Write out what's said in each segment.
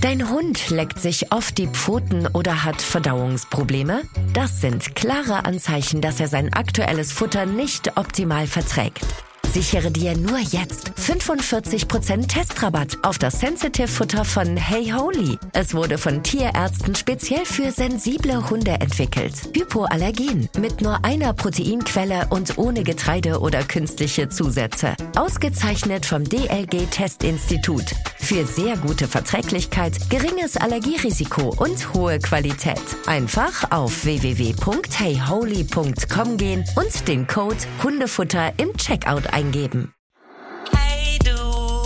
Dein Hund leckt sich oft die Pfoten oder hat Verdauungsprobleme? Das sind klare Anzeichen, dass er sein aktuelles Futter nicht optimal verträgt. Sichere dir nur jetzt 45% Testrabatt auf das Sensitive-Futter von Hey Holy. Es wurde von Tierärzten speziell für sensible Hunde entwickelt. Hypoallergen, mit nur einer Proteinquelle und ohne Getreide oder künstliche Zusätze. Ausgezeichnet vom DLG-Testinstitut. Für sehr gute Verträglichkeit, geringes Allergierisiko und hohe Qualität. Einfach auf www.heyholy.com gehen und den Code Hundefutter im Checkout eingeben. Hey du,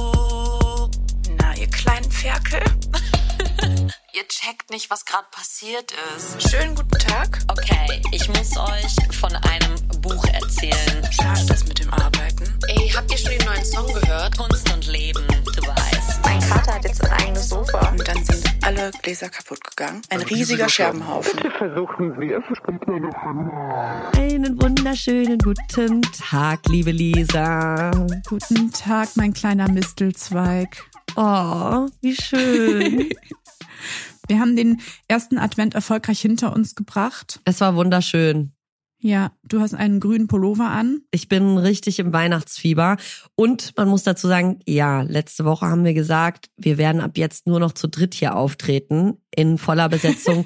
na ihr kleinen Ferkel. Ihr checkt nicht, was gerade passiert ist. Schönen guten Tag. Okay, ich muss euch von einem Buch erzählen. Schade das mit dem Arbeiten. Ey, habt ihr schon den neuen Song gehört? Kunst und Leben, du weißt. Mein Kater hat jetzt ein eigenes Sofa. Und dann sind alle Gläser kaputt gegangen. Ein riesiger Scherbenhaufen. Versuchen Sie es, später noch einmal. Einen wunderschönen guten Tag, liebe Lisa. Guten Tag, mein kleiner Mistelzweig. Oh, wie schön. Wir haben den ersten Advent erfolgreich hinter uns gebracht. Es war wunderschön. Ja, du hast einen grünen Pullover an. Ich bin richtig im Weihnachtsfieber. Und man muss dazu sagen, ja, letzte Woche haben wir gesagt, wir werden ab jetzt nur noch zu dritt hier auftreten, in voller Besetzung.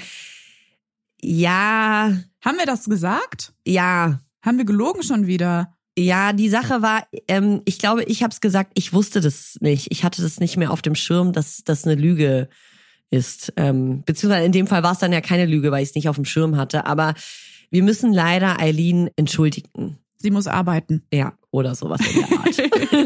Ja. Haben wir das gesagt? Ja. Haben wir gelogen schon wieder? Ja, die Sache war, ich glaube, ich habe es gesagt, ich wusste das nicht. Ich hatte das nicht mehr auf dem Schirm, dass das eine Lüge ist. Beziehungsweise in dem Fall war es dann ja keine Lüge, weil ich es nicht auf dem Schirm hatte. Aber wir müssen leider Eileen entschuldigen. Sie muss arbeiten. Ja, oder sowas in der Art.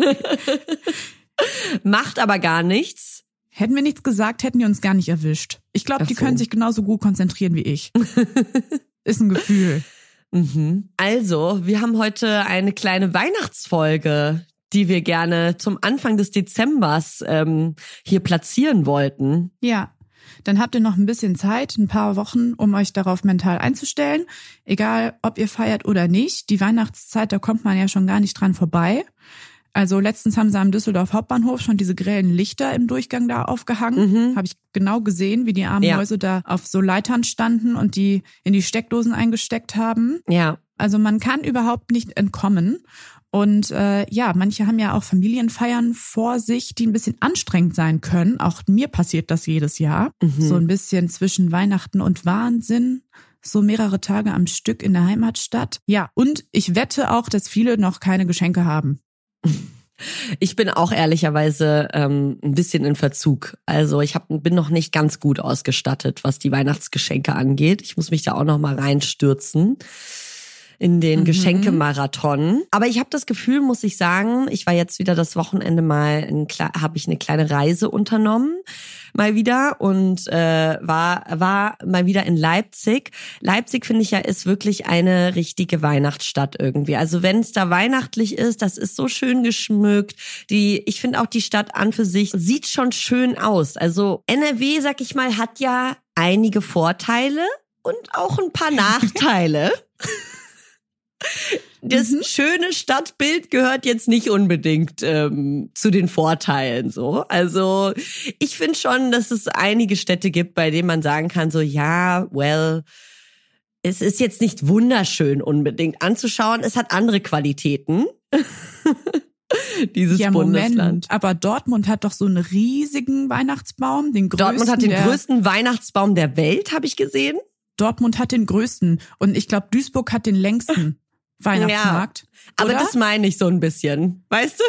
Macht aber gar nichts. Hätten wir nichts gesagt, hätten die uns gar nicht erwischt. Ich glaube, die können sich genauso gut konzentrieren wie ich. Ist ein Gefühl. Mhm. Also, wir haben heute eine kleine Weihnachtsfolge, die wir gerne zum Anfang des Dezembers hier platzieren wollten. Ja. Dann habt ihr noch ein bisschen Zeit, ein paar Wochen, um euch darauf mental einzustellen. Egal, ob ihr feiert oder nicht. Die Weihnachtszeit, da kommt man ja schon gar nicht dran vorbei. Also letztens haben sie am Düsseldorf Hauptbahnhof schon diese grellen Lichter im Durchgang da aufgehangen. Mhm. Habe ich genau gesehen, wie die armen Mäuse da auf so Leitern standen und die in die Steckdosen eingesteckt haben. Ja. Also man kann überhaupt nicht entkommen. Und manche haben ja auch Familienfeiern vor sich, die ein bisschen anstrengend sein können. Auch mir passiert das jedes Jahr. Mhm. So ein bisschen zwischen Weihnachten und Wahnsinn. So mehrere Tage am Stück in der Heimatstadt. Ja, und ich wette auch, dass viele noch keine Geschenke haben. Ich bin auch ehrlicherweise ein bisschen in Verzug. Also ich bin noch nicht ganz gut ausgestattet, was die Weihnachtsgeschenke angeht. Ich muss mich da auch noch mal reinstürzen in den Geschenkemarathon. Aber ich habe das Gefühl, muss ich sagen, ich war jetzt wieder das Wochenende habe ich eine kleine Reise unternommen, mal wieder, und war mal wieder in Leipzig. Leipzig, finde ich ja, ist wirklich eine richtige Weihnachtsstadt irgendwie. Also wenn es da weihnachtlich ist, das ist so schön geschmückt. Ich finde auch die Stadt an für sich sieht schon schön aus. Also NRW, sag ich mal, hat ja einige Vorteile und auch ein paar Nachteile. Das schöne Stadtbild gehört jetzt nicht unbedingt zu den Vorteilen so. Also ich finde schon, dass es einige Städte gibt, bei denen man sagen kann, so ja, es ist jetzt nicht wunderschön unbedingt anzuschauen. Es hat andere Qualitäten. Dieses Bundesland. Moment, aber Dortmund hat doch so einen riesigen Weihnachtsbaum, den größten. Dortmund hat den größten Weihnachtsbaum der Welt, habe ich gesehen. Dortmund hat den größten und ich glaube, Duisburg hat den längsten Weihnachtsmarkt. Ja, aber oder? das meine ich so ein bisschen, weißt du?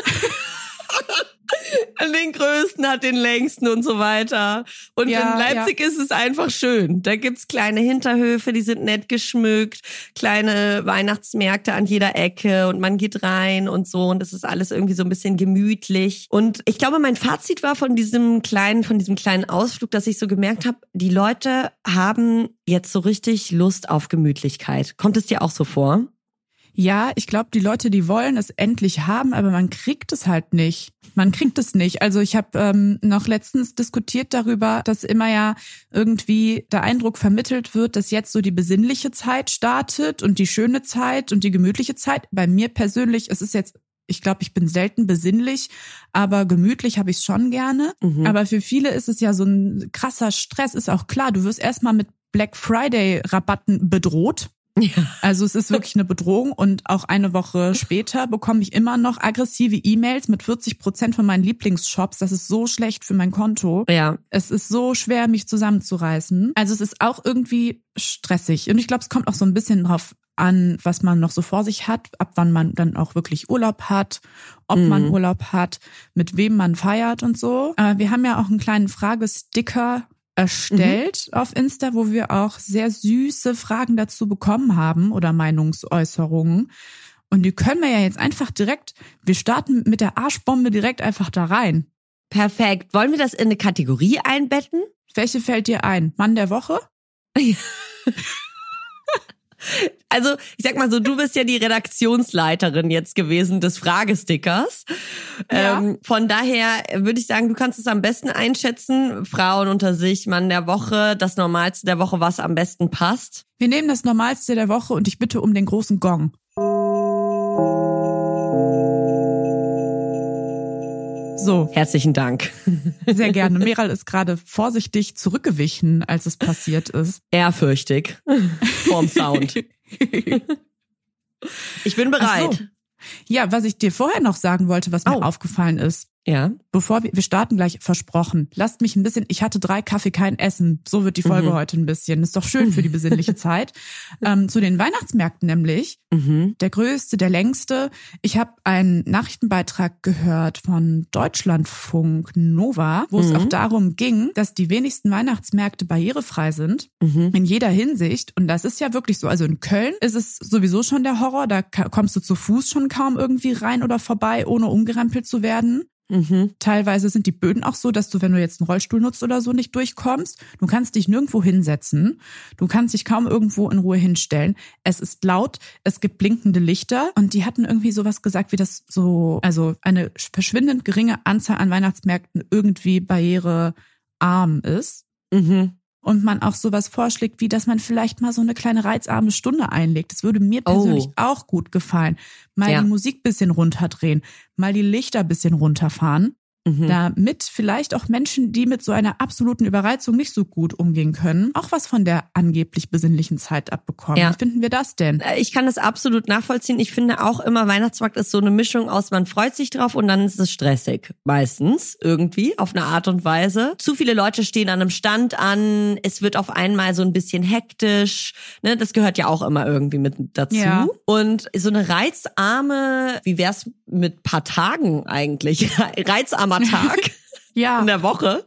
Den größten hat den längsten und so weiter. Und in Leipzig ist es einfach schön. Da gibt's kleine Hinterhöfe, die sind nett geschmückt, kleine Weihnachtsmärkte an jeder Ecke und man geht rein und so und es ist alles irgendwie so ein bisschen gemütlich. Und ich glaube, mein Fazit war von diesem kleinen Ausflug, dass ich so gemerkt habe, die Leute haben jetzt so richtig Lust auf Gemütlichkeit. Kommt es dir auch so vor? Ja, ich glaube, die Leute, die wollen es endlich haben, aber man kriegt es halt nicht. Man kriegt es nicht. Also ich habe noch letztens diskutiert darüber, dass immer ja irgendwie der Eindruck vermittelt wird, dass jetzt so die besinnliche Zeit startet und die schöne Zeit und die gemütliche Zeit. Bei mir persönlich, es ist jetzt Ich glaube, ich bin selten besinnlich, aber gemütlich habe ich es schon gerne. Aber für viele ist es ja so ein krasser Stress, ist auch klar. Du wirst erstmal mit Black Friday Rabatten bedroht. Ja. Also es ist wirklich eine Bedrohung und auch eine Woche später bekomme ich immer noch aggressive E-Mails mit 40% von meinen Lieblingsshops. Das ist so schlecht für mein Konto. Ja. Es ist so schwer, mich zusammenzureißen. Also es ist auch irgendwie stressig. Und ich glaube, es kommt auch so ein bisschen drauf an, was man noch so vor sich hat, ab wann man dann auch wirklich Urlaub hat, ob man Urlaub hat, mit wem man feiert und so. Wir haben ja auch einen kleinen Fragesticker erstellt auf Insta, wo wir auch sehr süße Fragen dazu bekommen haben oder Meinungsäußerungen. Und die können wir ja jetzt einfach wir starten mit der Arschbombe direkt einfach da rein. Perfekt. Wollen wir das in eine Kategorie einbetten? Welche fällt dir ein? Mann der Woche? Also, ich sag mal so, du bist ja die Redaktionsleiterin jetzt gewesen des Fragestickers. Ja. Von daher würde ich sagen, du kannst es am besten einschätzen. Frauen unter sich, Mann der Woche, das Normalste der Woche, was am besten passt. Wir nehmen das Normalste der Woche und ich bitte um den großen Gong. So. Herzlichen Dank. Sehr gerne. Meral ist gerade vorsichtig zurückgewichen, als es passiert ist. Ehrfürchtig. Vorm Sound. Ich bin bereit. Ach so. Ja, was ich dir vorher noch sagen wollte, was mir aufgefallen ist. Ja. Bevor wir starten gleich, versprochen. Lasst mich ein bisschen, ich hatte 3 Kaffee, kein Essen. So wird die Folge heute ein bisschen. Ist doch schön für die besinnliche Zeit. Zu den Weihnachtsmärkten nämlich. Der größte, der längste. Ich habe einen Nachrichtenbeitrag gehört von Deutschlandfunk Nova, wo es auch darum ging, dass die wenigsten Weihnachtsmärkte barrierefrei sind. In jeder Hinsicht. Und das ist ja wirklich so. Also in Köln ist es sowieso schon der Horror. Da kommst du zu Fuß schon kaum irgendwie rein oder vorbei, ohne umgerempelt zu werden. Teilweise sind die Böden auch so, dass du, wenn du jetzt einen Rollstuhl nutzt oder so, nicht durchkommst. Du kannst dich nirgendwo hinsetzen. Du kannst dich kaum irgendwo in Ruhe hinstellen. Es ist laut, es gibt blinkende Lichter und die hatten irgendwie sowas gesagt, wie das so, also eine verschwindend geringe Anzahl an Weihnachtsmärkten irgendwie barrierearm ist. Und man auch sowas vorschlägt, wie dass man vielleicht mal so eine kleine reizarme Stunde einlegt. Das würde mir persönlich auch gut gefallen. Mal die Musik bisschen runterdrehen, mal die Lichter bisschen runterfahren, damit vielleicht auch Menschen, die mit so einer absoluten Überreizung nicht so gut umgehen können, auch was von der angeblich besinnlichen Zeit abbekommen. Ja. Wie finden wir das denn? Ich kann das absolut nachvollziehen. Ich finde auch immer, Weihnachtsmarkt ist so eine Mischung aus, man freut sich drauf und dann ist es stressig. Meistens irgendwie, auf eine Art und Weise. Zu viele Leute stehen an einem Stand an, es wird auf einmal so ein bisschen hektisch. Ne? Das gehört ja auch immer irgendwie mit dazu. Ja. Und so eine reizarme, wie wär's mit paar Tagen eigentlich? Reizarmer Tag in der Woche.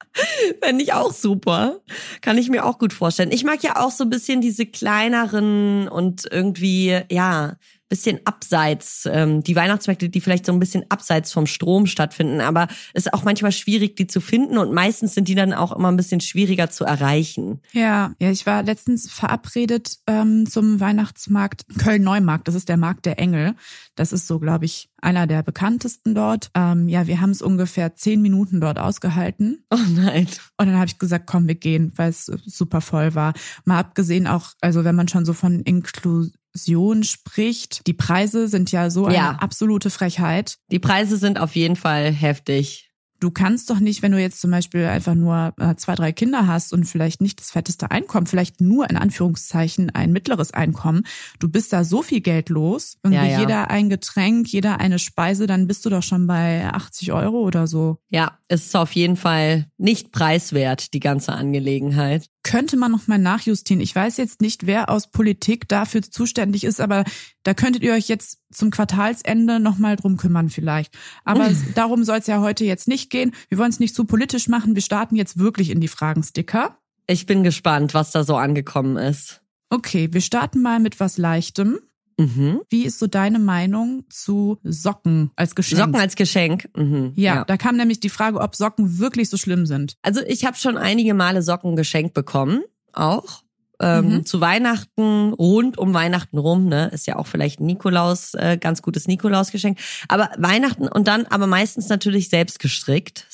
Fände ich auch super. Kann ich mir auch gut vorstellen. Ich mag ja auch so ein bisschen diese kleineren und irgendwie, bisschen abseits, die Weihnachtsmärkte, die vielleicht so ein bisschen abseits vom Strom stattfinden, aber es ist auch manchmal schwierig, die zu finden und meistens sind die dann auch immer ein bisschen schwieriger zu erreichen. Ja, ich war letztens verabredet zum Weihnachtsmarkt Köln-Neumarkt, das ist der Markt der Engel. Das ist so, glaube ich, einer der bekanntesten dort. Wir haben es ungefähr 10 Minuten dort ausgehalten. Oh nein. Und dann habe ich gesagt, komm, wir gehen, weil es super voll war. Mal abgesehen auch, also wenn man schon so von Inklusion spricht, die Preise sind ja so eine absolute Frechheit. Die Preise sind auf jeden Fall heftig. Du kannst doch nicht, wenn du jetzt zum Beispiel einfach nur 2, 3 Kinder hast und vielleicht nicht das fetteste Einkommen, vielleicht nur in Anführungszeichen ein mittleres Einkommen, du bist da so viel Geld los. Irgendwie jeder ein Getränk, jeder eine Speise, dann bist du doch schon bei 80 € oder so. Ja, es ist auf jeden Fall nicht preiswert, die ganze Angelegenheit. Könnte man noch mal nachjustieren. Ich weiß jetzt nicht, wer aus Politik dafür zuständig ist, aber da könntet ihr euch jetzt zum Quartalsende noch mal drum kümmern vielleicht. Aber darum soll es ja heute jetzt nicht gehen. Wir wollen es nicht zu politisch machen. Wir starten jetzt wirklich in die Fragensticker. Ich bin gespannt, was da so angekommen ist. Okay, wir starten mal mit was Leichtem. Wie ist so deine Meinung zu Socken als Geschenk? Socken als Geschenk? Ja, da kam nämlich die Frage, ob Socken wirklich so schlimm sind. Also ich habe schon einige Male Socken geschenkt bekommen, auch. Zu Weihnachten, rund um Weihnachten rum, ne, ist ja auch vielleicht Nikolaus, ganz gutes Nikolausgeschenk. Aber Weihnachten und dann aber meistens natürlich selbstgestrickte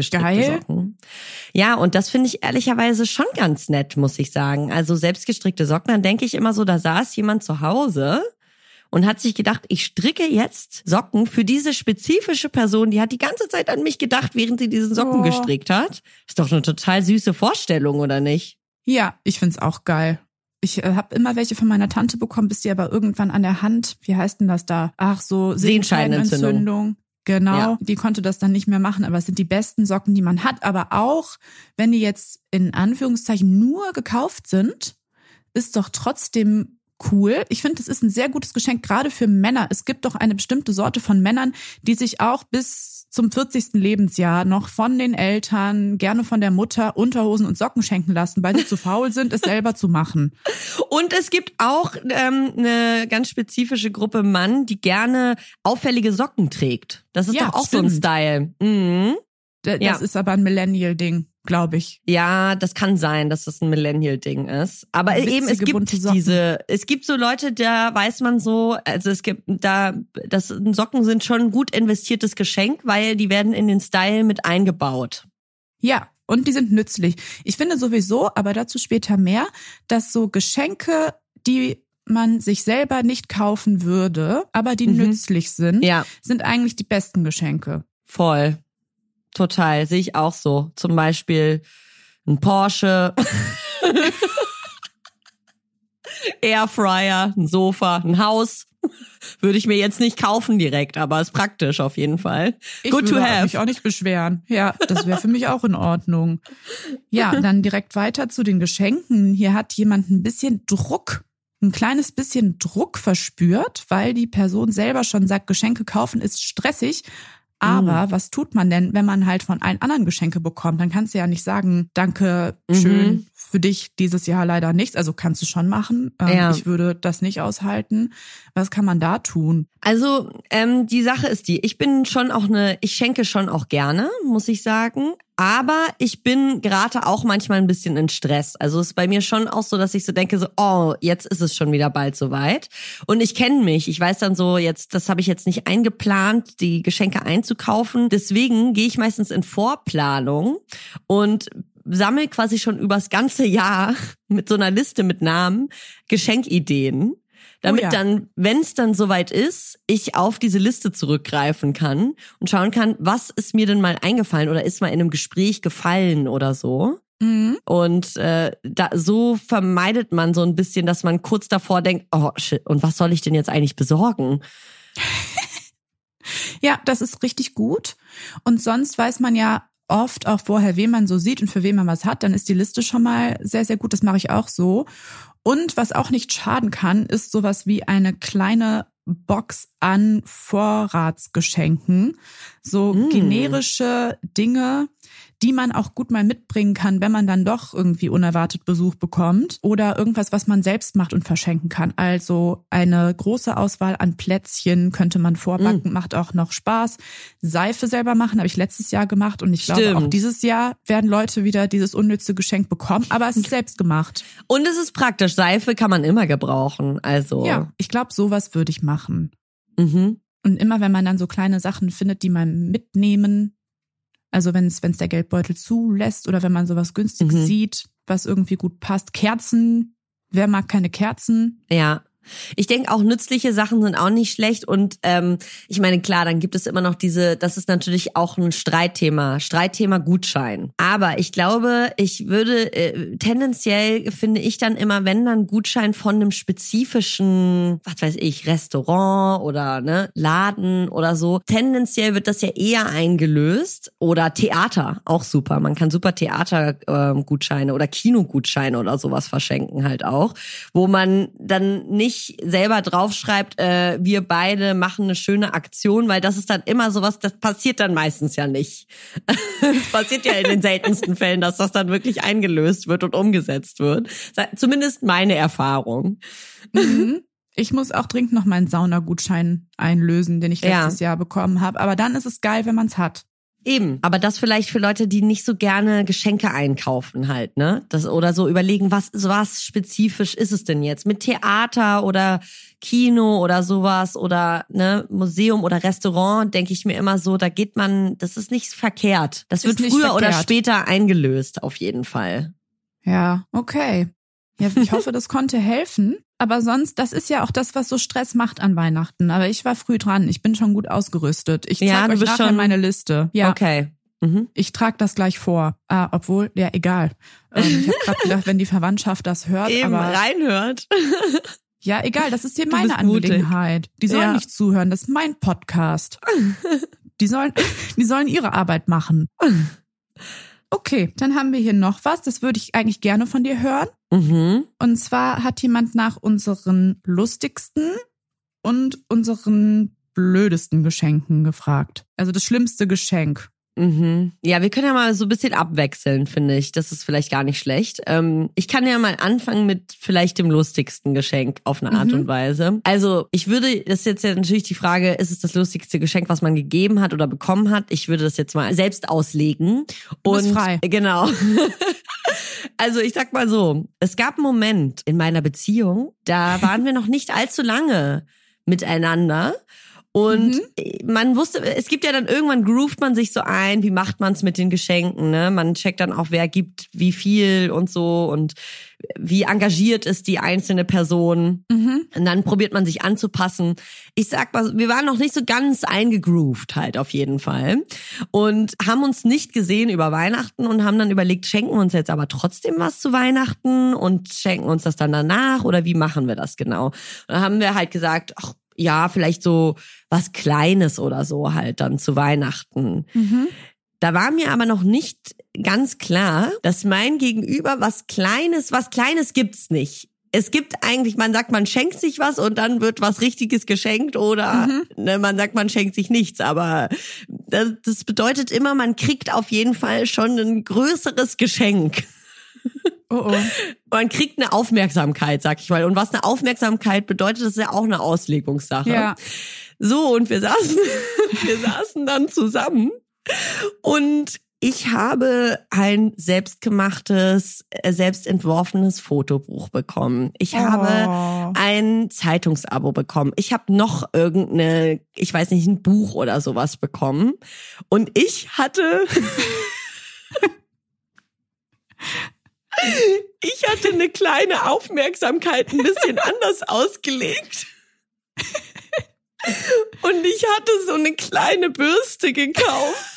Socken. Ja, und das finde ich ehrlicherweise schon ganz nett, muss ich sagen. Also selbstgestrickte Socken, dann denke ich immer so, da saß jemand zu Hause und hat sich gedacht, ich stricke jetzt Socken für diese spezifische Person, die hat die ganze Zeit an mich gedacht, während sie diesen Socken gestrickt hat. Ist doch eine total süße Vorstellung, oder nicht? Ja, ich find's auch geil. Ich habe immer welche von meiner Tante bekommen, bis die aber irgendwann an der Hand, wie heißt denn das da? Ach so, Sehenscheidenentzündung. Genau, ja. Die konnte das dann nicht mehr machen, aber es sind die besten Socken, die man hat. Aber auch, wenn die jetzt in Anführungszeichen nur gekauft sind, ist doch trotzdem cool. Ich finde, das ist ein sehr gutes Geschenk, gerade für Männer. Es gibt doch eine bestimmte Sorte von Männern, die sich auch bis zum 40. Lebensjahr noch von den Eltern, gerne von der Mutter Unterhosen und Socken schenken lassen, weil sie zu faul sind, es selber zu machen. Und es gibt auch eine ganz spezifische Gruppe Mann, die gerne auffällige Socken trägt. Das ist doch auch stimmt. So ein Style. Mhm. Das ist aber ein Millennial-Ding, glaube ich. Ja, das kann sein, dass das ein Millennial-Ding ist. Aber witzige, eben, es gibt so Leute, da weiß man so, also Socken sind schon ein gut investiertes Geschenk, weil die werden in den Style mit eingebaut. Ja, und die sind nützlich. Ich finde sowieso, aber dazu später mehr, dass so Geschenke, die man sich selber nicht kaufen würde, aber die nützlich sind, sind eigentlich die besten Geschenke. Voll. Total, sehe ich auch so. Zum Beispiel ein Porsche, Airfryer, ein Sofa, ein Haus. Würde ich mir jetzt nicht kaufen direkt, aber ist praktisch auf jeden Fall. Good to have. Ich würde mich auch nicht beschweren. Ja, das wäre für mich auch in Ordnung. Ja, dann direkt weiter zu den Geschenken. Hier hat jemand ein kleines bisschen Druck verspürt, weil die Person selber schon sagt, Geschenke kaufen ist stressig. Aber was tut man denn, wenn man halt von allen anderen Geschenke bekommt? Dann kannst du ja nicht sagen, danke, schön, für dich dieses Jahr leider nichts. Also kannst du schon machen. Ich würde das nicht aushalten. Was kann man da tun? Also die Sache ist ich schenke schon auch gerne, muss ich sagen. Aber ich gerate auch manchmal ein bisschen in Stress. Also es ist bei mir schon auch so, dass ich so denke, jetzt ist es schon wieder bald soweit. Und ich kenne mich. Ich weiß dann so, das habe ich jetzt nicht eingeplant, die Geschenke einzukaufen. Deswegen gehe ich meistens in Vorplanung und sammle quasi schon übers ganze Jahr mit so einer Liste mit Namen Geschenkideen. Damit dann, wenn es dann soweit ist, ich auf diese Liste zurückgreifen kann und schauen kann, was ist mir denn mal eingefallen oder ist mal in einem Gespräch gefallen oder so. Mhm. Und so vermeidet man so ein bisschen, dass man kurz davor denkt, oh shit, und was soll ich denn jetzt eigentlich besorgen? Ja, das ist richtig gut. Und sonst weiß man ja oft auch vorher, wen man so sieht und für wen man was hat. Dann ist die Liste schon mal sehr, sehr gut. Das mache ich auch so. Und was auch nicht schaden kann, ist sowas wie eine kleine Box an Vorratsgeschenken. So generische Dinge, die man auch gut mal mitbringen kann, wenn man dann doch irgendwie unerwartet Besuch bekommt. Oder irgendwas, was man selbst macht und verschenken kann. Also eine große Auswahl an Plätzchen könnte man vorbacken, macht auch noch Spaß. Seife selber machen, habe ich letztes Jahr gemacht. Und ich glaube, auch dieses Jahr werden Leute wieder dieses unnütze Geschenk bekommen. Aber es ist selbst gemacht. Und es ist praktisch. Seife kann man immer gebrauchen. Also ja, ich glaube, sowas würde ich machen. Mhm. Und immer, wenn man dann so kleine Sachen findet, die man mitnehmen, also wenn es der Geldbeutel zulässt oder wenn man sowas Günstiges sieht, was irgendwie gut passt. Kerzen, wer mag keine Kerzen? Ja. Ich denke auch, nützliche Sachen sind auch nicht schlecht und ich meine, klar, dann gibt es immer noch das ist natürlich auch ein Streitthema Gutschein. Aber ich glaube, ich würde tendenziell, finde ich dann immer, wenn dann Gutschein von einem spezifischen, was weiß ich, Restaurant oder Laden oder so, tendenziell wird das ja eher eingelöst oder Theater, auch super. Man kann super Theatergutscheine oder Kinogutscheine oder sowas verschenken halt auch, wo man dann nicht selber draufschreibt, wir beide machen eine schöne Aktion, weil das ist dann immer sowas, das passiert dann meistens ja nicht. Es passiert ja in den seltensten Fällen, dass das dann wirklich eingelöst wird und umgesetzt wird. Zumindest meine Erfahrung. Mhm. Ich muss auch dringend noch meinen Saunagutschein einlösen, den ich letztes Jahr bekommen habe. Aber dann ist es geil, wenn man es hat. Eben, aber das vielleicht für Leute, die nicht so gerne Geschenke einkaufen halt, ne? Oder so überlegen, was spezifisch ist es denn jetzt? Mit Theater oder Kino oder sowas oder Museum oder Restaurant, denke ich mir immer so, das ist nicht verkehrt. Das wird früher oder später eingelöst, auf jeden Fall. Ja, okay. Ja, ich hoffe, das konnte helfen. Aber sonst, das ist ja auch das, was so Stress macht an Weihnachten. Aber ich war früh dran. Ich bin schon gut ausgerüstet. Ich zeige euch nachher meine Liste. Ja. Okay. Mhm. Ich trage das gleich vor. Obwohl, ja, egal. Ich habe gerade gedacht, wenn die Verwandtschaft das hört. Eben aber reinhört. Ja, egal, das ist hier meine Angelegenheit. Die sollen nicht zuhören, das ist mein Podcast. Die sollen ihre Arbeit machen. Okay, dann haben wir hier noch was, das würde ich eigentlich gerne von dir hören. Mhm. Und zwar hat jemand nach unseren lustigsten und unseren blödesten Geschenken gefragt. Also das schlimmste Geschenk. Mhm. Ja, wir können ja mal so ein bisschen abwechseln, finde ich. Das ist vielleicht gar nicht schlecht. Ich kann ja mal anfangen mit vielleicht dem lustigsten Geschenk auf eine Art und Weise. Also ich würde, das ist jetzt ja natürlich die Frage, ist es das lustigste Geschenk, was man gegeben hat oder bekommen hat? Ich würde das jetzt mal selbst auslegen. Du bist frei. Genau. Also ich sag mal so, es gab einen Moment in meiner Beziehung, da waren wir noch nicht allzu lange miteinander. Und man wusste, es gibt ja dann irgendwann groovt man sich so ein, wie macht man es mit den Geschenken, ne? Man checkt dann auch, wer gibt wie viel und so und wie engagiert ist die einzelne Person. Und dann probiert man sich anzupassen. Ich sag mal, wir waren noch nicht so ganz eingegroovt halt auf jeden Fall und haben uns nicht gesehen über Weihnachten und haben dann überlegt, schenken wir uns jetzt aber trotzdem was zu Weihnachten und schenken uns das dann danach oder wie machen wir das genau? Und dann haben wir halt gesagt, ach, ja, vielleicht so was Kleines oder so halt dann zu Weihnachten. Da war mir aber noch nicht ganz klar, dass mein Gegenüber was Kleines gibt's nicht. Es gibt eigentlich, man sagt, man schenkt sich was und dann wird was Richtiges geschenkt oder man sagt, man schenkt sich nichts. Aber das bedeutet immer, man kriegt auf jeden Fall schon ein größeres Geschenk. Oh. Man kriegt eine Aufmerksamkeit, sag ich mal. Und was eine Aufmerksamkeit bedeutet, das ist ja auch eine Auslegungssache. Ja. So, und wir saßen dann zusammen und ich habe ein selbstgemachtes, selbst entworfenes Fotobuch bekommen. Ich habe ein Zeitungsabo bekommen. Ich habe noch ich weiß nicht, ein Buch oder sowas bekommen. Und ich hatte eine kleine Aufmerksamkeit ein bisschen anders ausgelegt. Und ich hatte so eine kleine Bürste gekauft,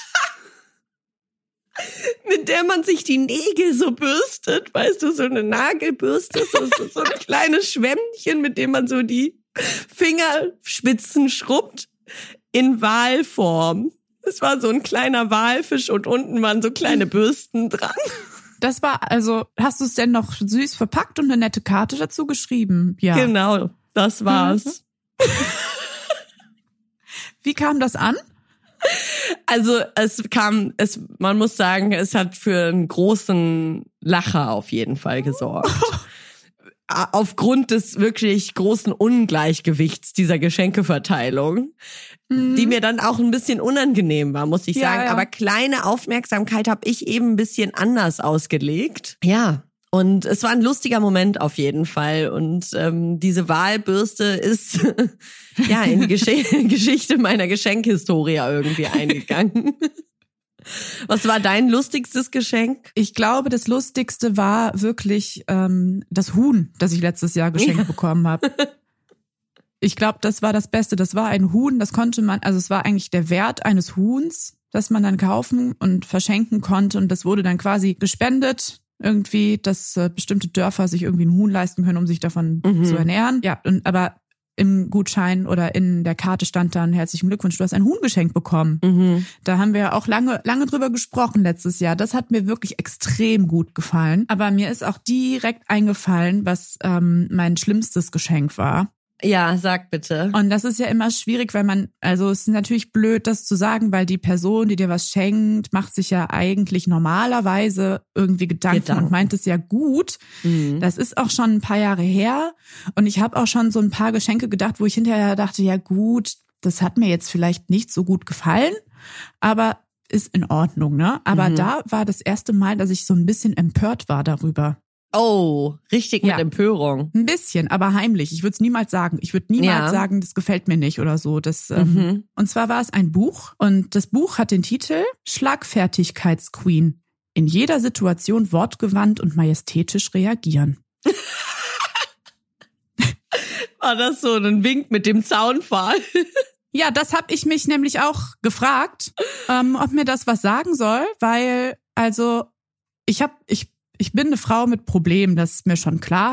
mit der man sich die Nägel so bürstet. Weißt du, so eine Nagelbürste, so ein kleines Schwämmchen, mit dem man so die Fingerspitzen schrubbt in Walform. Es war so ein kleiner Walfisch und unten waren so kleine Bürsten dran. Das war, also, hast du es denn noch süß verpackt und eine nette Karte dazu geschrieben? Ja. Genau, das war's. Wie kam das an? Also man muss sagen, es hat für einen großen Lacher auf jeden Fall gesorgt. Aufgrund des wirklich großen Ungleichgewichts dieser Geschenkeverteilung, die mir dann auch ein bisschen unangenehm war, muss ich sagen. Ja. Aber kleine Aufmerksamkeit habe ich eben ein bisschen anders ausgelegt. Ja, und es war ein lustiger Moment auf jeden Fall. Und diese Wahlbürste ist ja in die Geschichte meiner Geschenkhistorie irgendwie eingegangen. Was war dein lustigstes Geschenk? Ich glaube, das Lustigste war wirklich das Huhn, das ich letztes Jahr geschenkt bekommen habe. Ich glaube, das war das Beste. Das war ein Huhn, das konnte man, also es war eigentlich der Wert eines Huhns, das man dann kaufen und verschenken konnte. Und das wurde dann quasi gespendet, irgendwie, dass bestimmte Dörfer sich irgendwie ein Huhn leisten können, um sich davon zu ernähren. Ja, aber im Gutschein oder in der Karte stand dann, herzlichen Glückwunsch, du hast ein Huhn geschenkt bekommen. Da haben wir ja auch lange drüber gesprochen letztes Jahr. Das hat mir wirklich extrem gut gefallen. Aber mir ist auch direkt eingefallen, was mein schlimmstes Geschenk war. Ja, sag bitte. Und das ist ja immer schwierig, weil es ist natürlich blöd, das zu sagen, weil die Person, die dir was schenkt, macht sich ja eigentlich normalerweise irgendwie Gedanken und meint es ja gut. Das ist auch schon ein paar Jahre her. Und ich habe auch schon so ein paar Geschenke gedacht, wo ich hinterher dachte, ja gut, das hat mir jetzt vielleicht nicht so gut gefallen, aber ist in Ordnung, ne? Aber da war das erste Mal, dass ich so ein bisschen empört war darüber. Oh, richtig mit Empörung. Ein bisschen, aber heimlich. Ich würde es niemals sagen. Ich würde niemals sagen, das gefällt mir nicht oder so. Und zwar war es ein Buch und das Buch hat den Titel Schlagfertigkeitsqueen. In jeder Situation wortgewandt und majestätisch reagieren. War das so ein Wink mit dem Zaunpfahl? Ja, das habe ich mich nämlich auch gefragt, ob mir das was sagen soll, weil, also, ich bin eine Frau mit Problemen, das ist mir schon klar.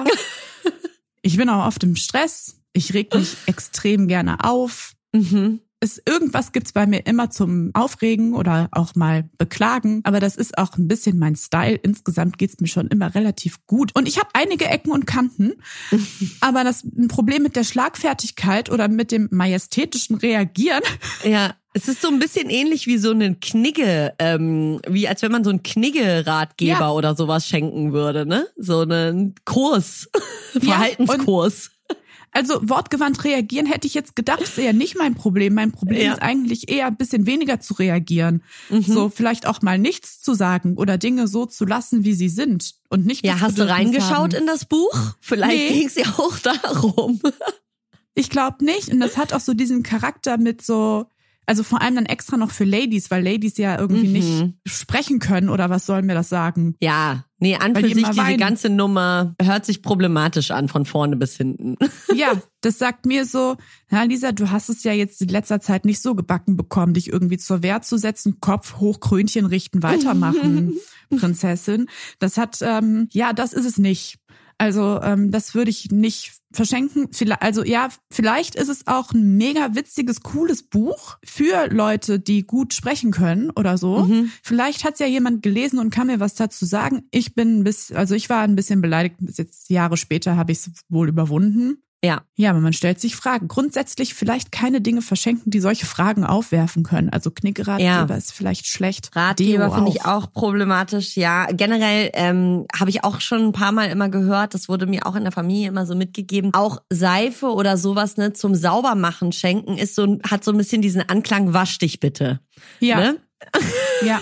Ich bin auch oft im Stress, ich reg mich extrem gerne auf. Irgendwas gibt's bei mir immer zum Aufregen oder auch mal beklagen, aber das ist auch ein bisschen mein Style. Insgesamt geht's mir schon immer relativ gut. Und ich habe einige Ecken und Kanten, aber ein Problem mit der Schlagfertigkeit oder mit dem majestätischen Reagieren. Ja, es ist so ein bisschen ähnlich wie so ein Knigge, wie als wenn man so einen Knigge-Ratgeber oder sowas schenken würde, ne? So einen Kurs, Verhaltenskurs. Also wortgewandt reagieren hätte ich jetzt gedacht, ist eher nicht mein Problem. Mein Problem ist eigentlich eher ein bisschen weniger zu reagieren. So vielleicht auch mal nichts zu sagen oder Dinge so zu lassen, wie sie sind. Und nicht ja, hast du reingeschaut in das Buch? Vielleicht ging es ja auch darum. Ich glaube nicht. Und das hat auch so diesen Charakter mit so, also vor allem dann extra noch für Ladies, weil Ladies ja irgendwie nicht sprechen können oder was soll mir das sagen? Ja, nee, an für sich diese ganze Nummer hört sich problematisch an, von vorne bis hinten. Ja, das sagt mir so, na Lisa, du hast es ja jetzt in letzter Zeit nicht so gebacken bekommen, dich irgendwie zur Wehr zu setzen, Kopf hoch, Krönchen richten, weitermachen, Prinzessin. Das hat, das ist es nicht. Also das würde ich nicht verschenken. Vielleicht ist es auch ein mega witziges, cooles Buch für Leute, die gut sprechen können oder so. Vielleicht hat es ja jemand gelesen und kann mir was dazu sagen. Ich war ein bisschen beleidigt. Bis jetzt Jahre später habe ich es wohl überwunden. Ja, aber man stellt sich Fragen. Grundsätzlich vielleicht keine Dinge verschenken, die solche Fragen aufwerfen können. Also Knickeratgeber ist vielleicht schlecht. Ratgeber finde ich auch problematisch. Ja, generell habe ich auch schon ein paar Mal immer gehört, das wurde mir auch in der Familie immer so mitgegeben. Auch Seife oder sowas, ne, zum Saubermachen schenken hat so ein bisschen diesen Anklang, wasch dich bitte. Ja. Ne? Ja.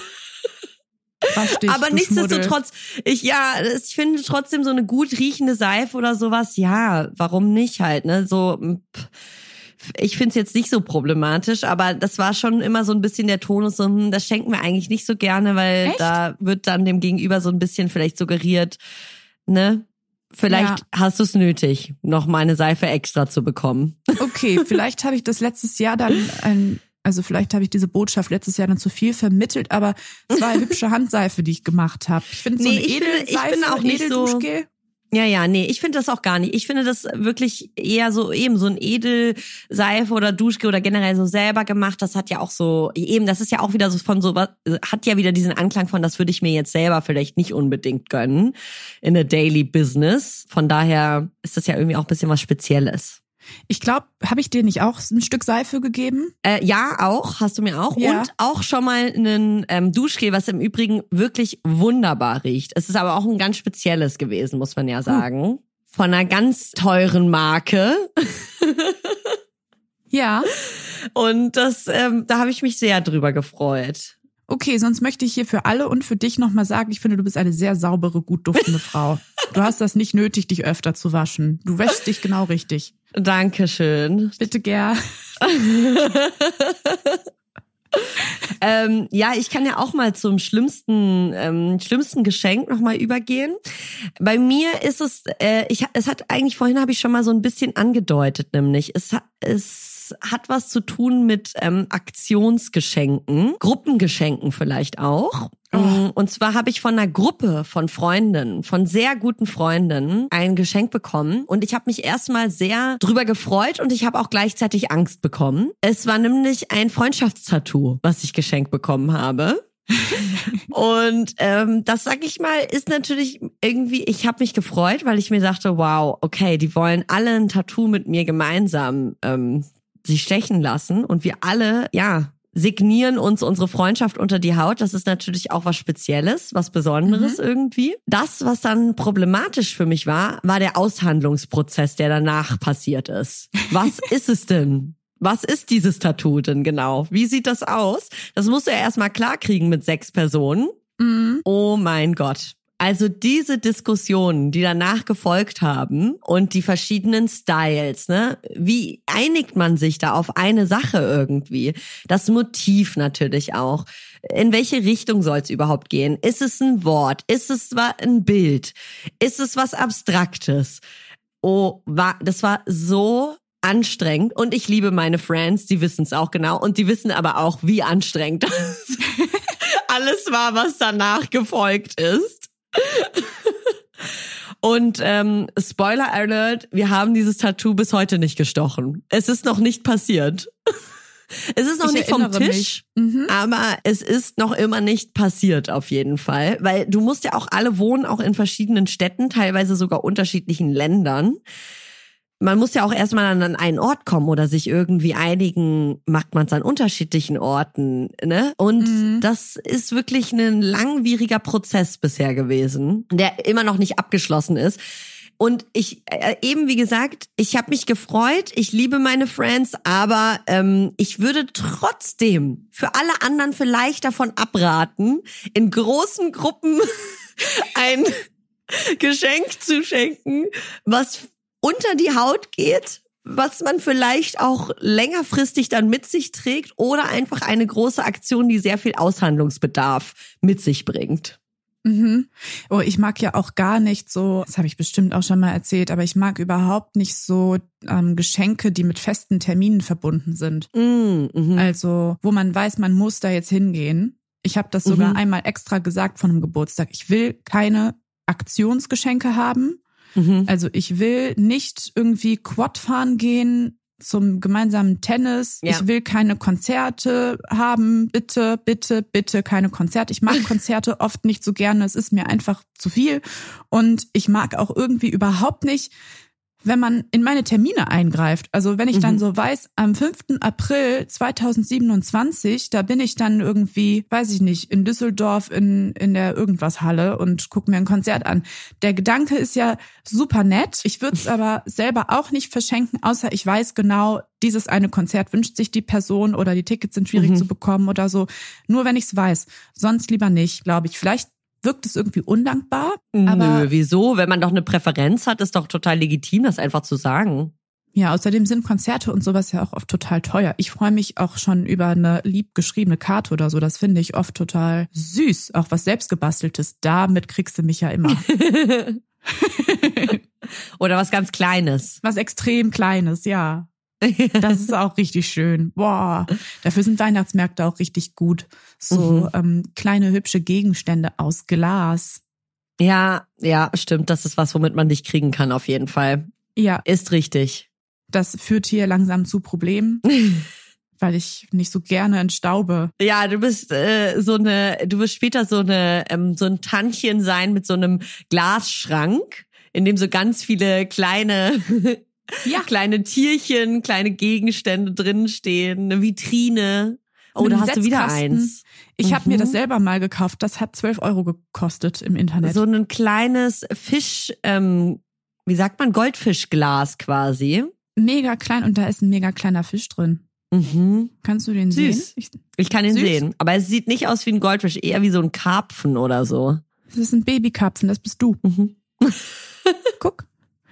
Aber nichtsdestotrotz, ich finde trotzdem so eine gut riechende Seife oder sowas, ja, warum nicht halt, ne, so, ich finde es jetzt nicht so problematisch, aber das war schon immer so ein bisschen der Tonus, so, das schenken wir eigentlich nicht so gerne, weil da wird dann dem Gegenüber so ein bisschen vielleicht suggeriert, ne, vielleicht hast du es nötig, noch mal eine Seife extra zu bekommen. Okay, vielleicht habe ich das letztes Jahr dann vielleicht habe ich diese Botschaft letztes Jahr dann zu viel vermittelt, aber es war eine hübsche Handseife, die ich gemacht habe. Ich finde so eine Edelseife, ich bin auch nicht so. Ja, nee, ich finde das auch gar nicht. Ich finde das wirklich eher so eben so ein Edelseife oder Duschgel oder generell so selber gemacht. Das hat ja auch so, eben, das ist ja auch wieder so von so was, hat ja wieder diesen Anklang von, das würde ich mir jetzt selber vielleicht nicht unbedingt gönnen in a daily business. Von daher ist das ja irgendwie auch ein bisschen was Spezielles. Ich glaube, habe ich dir nicht auch ein Stück Seife gegeben? Ja, auch. Hast du mir auch. Ja. Und auch schon mal einen Duschgel, was im Übrigen wirklich wunderbar riecht. Es ist aber auch ein ganz spezielles gewesen, muss man ja sagen. Von einer ganz teuren Marke. Ja. Und das, da habe ich mich sehr drüber gefreut. Okay, sonst möchte ich hier für alle und für dich nochmal sagen, ich finde, du bist eine sehr saubere, gut duftende Frau. Du hast das nicht nötig, dich öfter zu waschen. Du wäschst dich genau richtig. Dankeschön. Bitte gern. Ich kann ja auch mal zum schlimmsten Geschenk nochmal übergehen. Bei mir ist es, vorhin habe ich schon mal so ein bisschen angedeutet, nämlich es hat was zu tun mit Aktionsgeschenken, Gruppengeschenken vielleicht auch. Und zwar habe ich von einer Gruppe von Freundinnen, von sehr guten Freundinnen, ein Geschenk bekommen. Und ich habe mich erstmal sehr drüber gefreut und ich habe auch gleichzeitig Angst bekommen. Es war nämlich ein Freundschaftstattoo, was ich geschenkt bekommen habe. Und das, sag ich mal, ist natürlich irgendwie, ich habe mich gefreut, weil ich mir dachte, wow, okay, die wollen alle ein Tattoo mit mir gemeinsam sich stechen lassen. Und wir alle, signieren uns unsere Freundschaft unter die Haut. Das ist natürlich auch was Spezielles, was Besonderes irgendwie. Das, was dann problematisch für mich war der Aushandlungsprozess, der danach passiert ist. Was ist es denn? Was ist dieses Tattoo denn genau? Wie sieht das aus? Das musst du ja erstmal klarkriegen mit 6 Personen. Oh mein Gott. Also diese Diskussionen, die danach gefolgt haben und die verschiedenen Styles, ne? Wie einigt man sich da auf eine Sache irgendwie? Das Motiv natürlich auch. In welche Richtung soll es überhaupt gehen? Ist es ein Wort? Ist es ein Bild? Ist es was Abstraktes? das war so anstrengend und ich liebe meine Friends, die wissen es auch genau und die wissen aber auch, wie anstrengend das alles war, was danach gefolgt ist. Und Spoiler Alert, wir haben dieses Tattoo bis heute nicht gestochen. Es ist noch nicht passiert. Es ist noch nicht vom Tisch, aber es ist noch immer nicht passiert auf jeden Fall. Weil du musst ja auch, alle wohnen auch in verschiedenen Städten, teilweise sogar unterschiedlichen Ländern. Man muss ja auch erstmal an einen Ort kommen oder sich irgendwie einigen, macht man es an unterschiedlichen Orten, ne? Und das ist wirklich ein langwieriger Prozess bisher gewesen, der immer noch nicht abgeschlossen ist. Und ich, eben wie gesagt, ich habe mich gefreut, ich liebe meine Friends, aber ich würde trotzdem für alle anderen vielleicht davon abraten, in großen Gruppen ein Geschenk zu schenken, was unter die Haut geht, was man vielleicht auch längerfristig dann mit sich trägt oder einfach eine große Aktion, die sehr viel Aushandlungsbedarf mit sich bringt. Oh, ich mag ja auch gar nicht so, das habe ich bestimmt auch schon mal erzählt, aber ich mag überhaupt nicht so Geschenke, die mit festen Terminen verbunden sind. Also, wo man weiß, man muss da jetzt hingehen. Ich habe das sogar einmal extra gesagt von einem Geburtstag. Ich will keine Aktionsgeschenke haben. Also ich will nicht irgendwie Quad fahren gehen zum gemeinsamen Tennis. Ja. Ich will keine Konzerte haben. Bitte, bitte, bitte keine Konzerte. Ich mag Konzerte oft nicht so gerne. Es ist mir einfach zu viel. Und ich mag auch irgendwie überhaupt nicht, wenn man in meine Termine eingreift. Also wenn ich dann so weiß, am 5. April 2027, da bin ich dann irgendwie, weiß ich nicht, in Düsseldorf in der Irgendwas-Halle und gucke mir ein Konzert an. Der Gedanke ist ja super nett. Ich würde es aber selber auch nicht verschenken, außer ich weiß genau, dieses eine Konzert wünscht sich die Person oder die Tickets sind schwierig zu bekommen oder so. Nur wenn ich es weiß. Sonst lieber nicht, glaube ich. Vielleicht wirkt es irgendwie undankbar. Aber nö, wieso? Wenn man doch eine Präferenz hat, ist doch total legitim, das einfach zu sagen. Ja, außerdem sind Konzerte und sowas ja auch oft total teuer. Ich freue mich auch schon über eine lieb geschriebene Karte oder so. Das finde ich oft total süß. Auch was selbstgebasteltes. Damit kriegst du mich ja immer. Oder was ganz Kleines. Was extrem Kleines, ja. Das ist auch richtig schön. Boah, dafür sind Weihnachtsmärkte auch richtig gut. So kleine, hübsche Gegenstände aus Glas. Ja, stimmt. Das ist was, womit man dich kriegen kann, auf jeden Fall. Ja. Ist richtig. Das führt hier langsam zu Problemen, weil ich nicht so gerne entstaube. Ja, du bist du wirst später so ein Tantchen sein mit so einem Glasschrank, in dem so ganz viele kleine Tierchen, kleine Gegenstände drin stehen, eine Vitrine. Oh, da hast du wieder eins. Ich habe mir das selber mal gekauft. Das hat 12 € gekostet im Internet. So ein kleines Fisch, wie sagt man, Goldfischglas quasi. Mega klein und da ist ein mega kleiner Fisch drin. Kannst du den sehen? Ich kann ihn sehen, aber es sieht nicht aus wie ein Goldfisch, eher wie so ein Karpfen oder so. Das ist ein Babykarpfen, das bist du. Guck.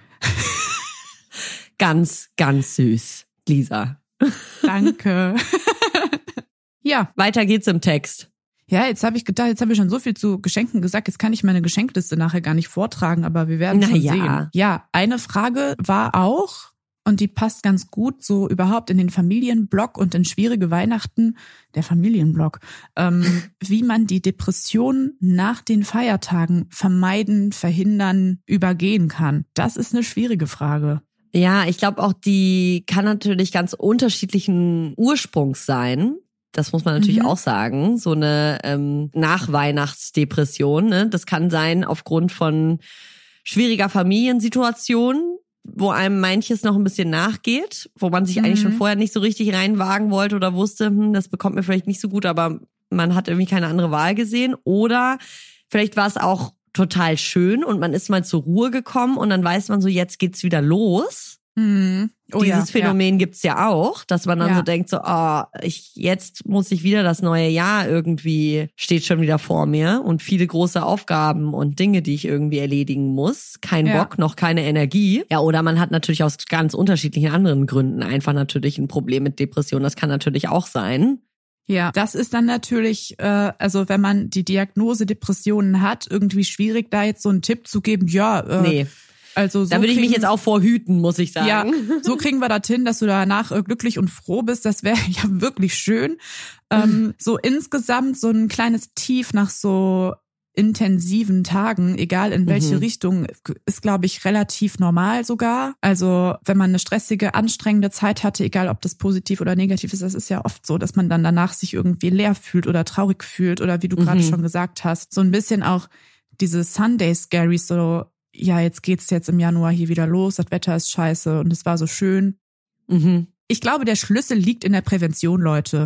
Ganz, ganz süß, Lisa. Danke. Ja. Weiter geht's im Text. Ja, jetzt habe ich gedacht, jetzt haben wir schon so viel zu Geschenken gesagt, jetzt kann ich meine Geschenkliste nachher gar nicht vortragen, aber wir werden schon sehen. Ja, eine Frage war auch, und die passt ganz gut so überhaupt in den Familienblock und in schwierige Weihnachten, der Familienblock, wie man die Depression nach den Feiertagen vermeiden, verhindern, übergehen kann. Das ist eine schwierige Frage. Ja, ich glaube auch, die kann natürlich ganz unterschiedlichen Ursprungs sein. Das muss man natürlich auch sagen. So eine Nachweihnachtsdepression, ne? Das kann sein aufgrund von schwieriger Familiensituation, wo einem manches noch ein bisschen nachgeht, wo man sich eigentlich schon vorher nicht so richtig reinwagen wollte oder wusste, das bekommt mir vielleicht nicht so gut, aber man hat irgendwie keine andere Wahl gesehen. Oder vielleicht war es auch total schön und man ist mal zur Ruhe gekommen und dann weiß man so, jetzt geht's wieder los. Dieses Phänomen gibt's ja auch, dass man dann so denkt, so, jetzt muss ich wieder, das neue Jahr irgendwie steht schon wieder vor mir und viele große Aufgaben und Dinge, die ich irgendwie erledigen muss. Kein Bock, noch keine Energie. Ja, oder man hat natürlich aus ganz unterschiedlichen anderen Gründen einfach natürlich ein Problem mit Depression. Das kann natürlich auch sein. Ja, das ist dann natürlich, also wenn man die Diagnose Depressionen hat, irgendwie schwierig, da jetzt so einen Tipp zu geben, Nee. Also so da würde ich mich jetzt auch vorhüten, muss ich sagen. Ja, so kriegen wir das hin, dass du danach glücklich und froh bist. Das wäre ja wirklich schön. So insgesamt so ein kleines Tief nach so intensiven Tagen, egal in welche Richtung, ist, glaube ich, relativ normal sogar. Also wenn man eine stressige, anstrengende Zeit hatte, egal ob das positiv oder negativ ist, das ist ja oft so, dass man dann danach sich irgendwie leer fühlt oder traurig fühlt oder wie du gerade schon gesagt hast, so ein bisschen auch diese Sunday-Scaries, so, ja, jetzt geht's im Januar hier wieder los, das Wetter ist scheiße und es war so schön. Ich glaube, der Schlüssel liegt in der Prävention, Leute.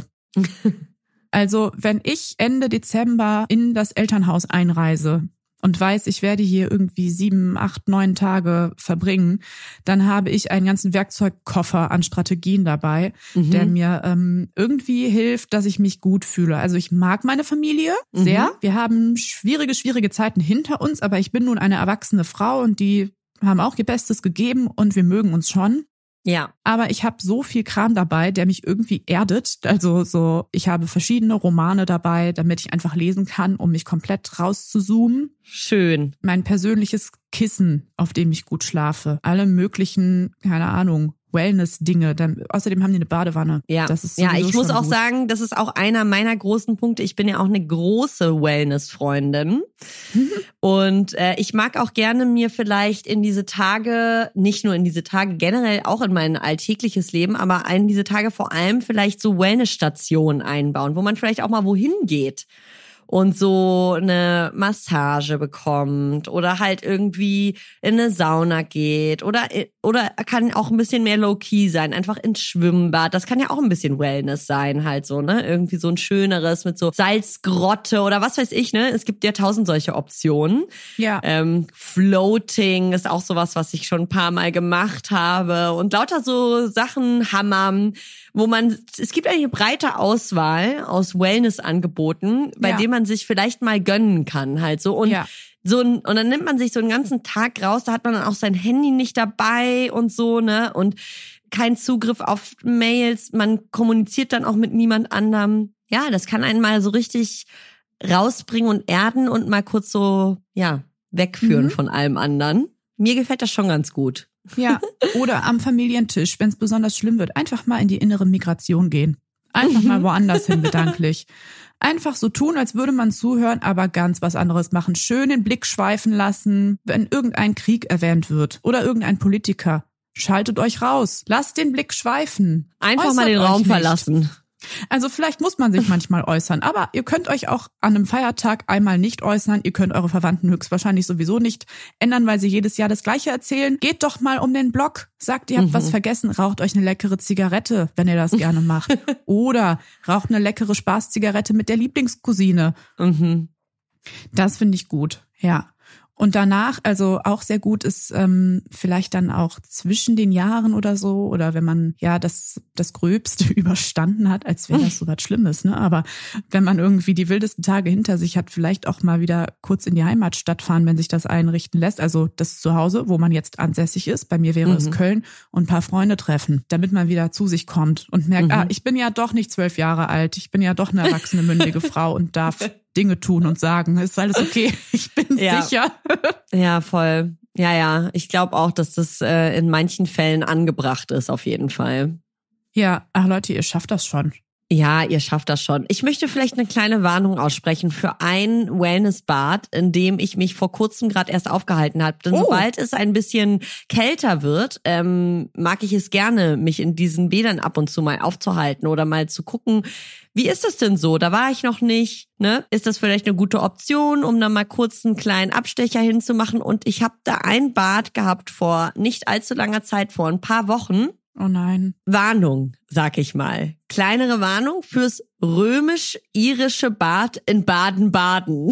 Also, wenn ich Ende Dezember in das Elternhaus einreise und weiß, ich werde hier irgendwie 7, 8, 9 Tage verbringen, dann habe ich einen ganzen Werkzeugkoffer an Strategien dabei, der mir irgendwie hilft, dass ich mich gut fühle. Also ich mag meine Familie sehr. Wir haben schwierige Zeiten hinter uns, aber ich bin nun eine erwachsene Frau und die haben auch ihr Bestes gegeben und wir mögen uns schon. Ja. Aber ich habe so viel Kram dabei, der mich irgendwie erdet. Also so, ich habe verschiedene Romane dabei, damit ich einfach lesen kann, um mich komplett rauszuzoomen. Schön. Mein persönliches Kissen, auf dem ich gut schlafe. Alle möglichen, keine Ahnung, Wellness-Dinge. Außerdem haben die eine Badewanne. Ja, das ist ja, ich muss auch gut sagen, das ist auch einer meiner großen Punkte. Ich bin ja auch eine große Wellness-Freundin. Und ich mag auch gerne mir vielleicht in diese Tage, nicht nur in diese Tage, generell auch in mein alltägliches Leben, aber in diese Tage vor allem vielleicht so Wellness-Stationen einbauen, wo man vielleicht auch mal wohin geht und so eine Massage bekommt oder halt irgendwie in eine Sauna geht oder kann auch ein bisschen mehr low-key sein, einfach ins Schwimmbad. Das kann ja auch ein bisschen Wellness sein halt so, ne? Irgendwie so ein schöneres mit so Salzgrotte oder was weiß ich, ne? Es gibt ja 1000 solche Optionen. Ja. Floating ist auch sowas, was ich schon ein paar Mal gemacht habe und lauter so Sachen, Hammern, es gibt eine breite Auswahl aus Wellness-Angeboten, bei denen man sich vielleicht mal gönnen kann halt so und und dann nimmt man sich so einen ganzen Tag raus, da hat man dann auch sein Handy nicht dabei und so, ne, und kein Zugriff auf Mails, man kommuniziert dann auch mit niemand anderem. Ja, das kann einen mal so richtig rausbringen und erden und mal kurz so, wegführen von allem anderen. Mir gefällt das schon ganz gut. Ja, oder am Familientisch, wenn es besonders schlimm wird, einfach mal in die innere Migration gehen. Einfach mal woanders hin gedanklich. Einfach so tun, als würde man zuhören, aber ganz was anderes machen. Schön den Blick schweifen lassen, wenn irgendein Krieg erwähnt wird oder irgendein Politiker. Schaltet euch raus. Lasst den Blick schweifen. Einfach mal den Raum verlassen. Also vielleicht muss man sich manchmal äußern, aber ihr könnt euch auch an einem Feiertag einmal nicht äußern. Ihr könnt eure Verwandten höchstwahrscheinlich sowieso nicht ändern, weil sie jedes Jahr das Gleiche erzählen. Geht doch mal um den Block. Sagt, ihr habt was vergessen. Raucht euch eine leckere Zigarette, wenn ihr das gerne macht. Oder raucht eine leckere Spaßzigarette mit der Lieblingscousine. Das finde ich gut, ja. Und danach, also auch sehr gut ist vielleicht dann auch zwischen den Jahren oder so, oder wenn man das Gröbste überstanden hat, als wäre das so was Schlimmes, ne? Aber wenn man irgendwie die wildesten Tage hinter sich hat, vielleicht auch mal wieder kurz in die Heimatstadt fahren, wenn sich das einrichten lässt. Also das Zuhause, wo man jetzt ansässig ist, bei mir wäre es Köln, und ein paar Freunde treffen, damit man wieder zu sich kommt und merkt, ich bin ja doch nicht 12 Jahre alt, ich bin ja doch eine erwachsene, mündige Frau und darf Dinge tun und sagen, ist alles okay, ich bin sicher. Ja, voll. Ja, ich glaube auch, dass das in manchen Fällen angebracht ist, auf jeden Fall. Ja, Leute, ihr schafft das schon. Ja, ihr schafft das schon. Ich möchte vielleicht eine kleine Warnung aussprechen für ein Wellnessbad, in dem ich mich vor kurzem gerade erst aufgehalten habe. Denn sobald es ein bisschen kälter wird, mag ich es gerne, mich in diesen Bädern ab und zu mal aufzuhalten oder mal zu gucken, wie ist das denn so? Da war ich noch nicht, ne? Ist das vielleicht eine gute Option, um dann mal kurz einen kleinen Abstecher hinzumachen? Und ich habe da ein Bad gehabt vor nicht allzu langer Zeit, vor ein paar Wochen. Oh nein. Warnung, sag ich mal. Kleinere Warnung fürs römisch-irische Bad in Baden-Baden.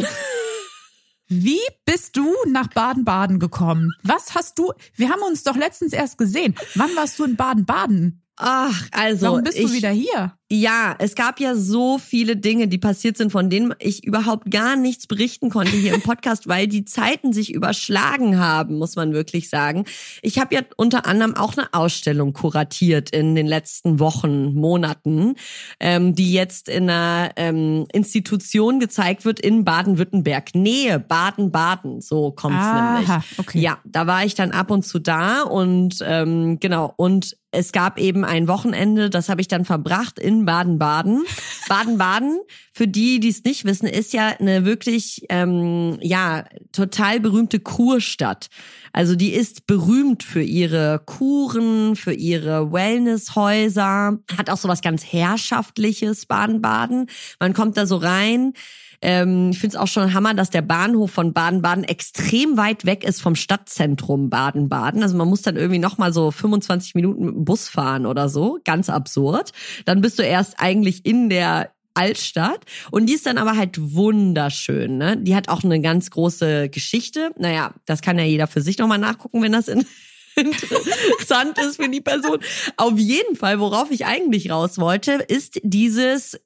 Wie bist du nach Baden-Baden gekommen? Was hast du? Wir haben uns doch letztens erst gesehen. Wann warst du in Baden-Baden? Ach, also warum bist du wieder hier? Ja, es gab ja so viele Dinge, die passiert sind, von denen ich überhaupt gar nichts berichten konnte hier im Podcast, weil die Zeiten sich überschlagen haben, muss man wirklich sagen. Ich habe ja unter anderem auch eine Ausstellung kuratiert in den letzten Wochen, Monaten, die jetzt in einer Institution gezeigt wird in Baden-Württemberg. Nähe Baden-Baden, so kommt's nämlich. Okay. Ja, da war ich dann ab und zu da und genau, und es gab eben ein Wochenende, das habe ich dann verbracht in Baden-Baden. Baden-Baden, für die es nicht wissen, ist ja eine wirklich total berühmte Kurstadt. Also die ist berühmt für ihre Kuren, für ihre Wellnesshäuser, hat auch so was ganz Herrschaftliches, Baden-Baden. Man kommt da so rein. Ich finde es auch schon Hammer, dass der Bahnhof von Baden-Baden extrem weit weg ist vom Stadtzentrum Baden-Baden. Also man muss dann irgendwie nochmal so 25 Minuten mit dem Bus fahren oder so. Ganz absurd. Dann bist du erst eigentlich in der Altstadt. Und die ist dann aber halt wunderschön, ne? Die hat auch eine ganz große Geschichte. Naja, das kann ja jeder für sich nochmal nachgucken, wenn das interessant ist für die Person. Auf jeden Fall, worauf ich eigentlich raus wollte, ist dieses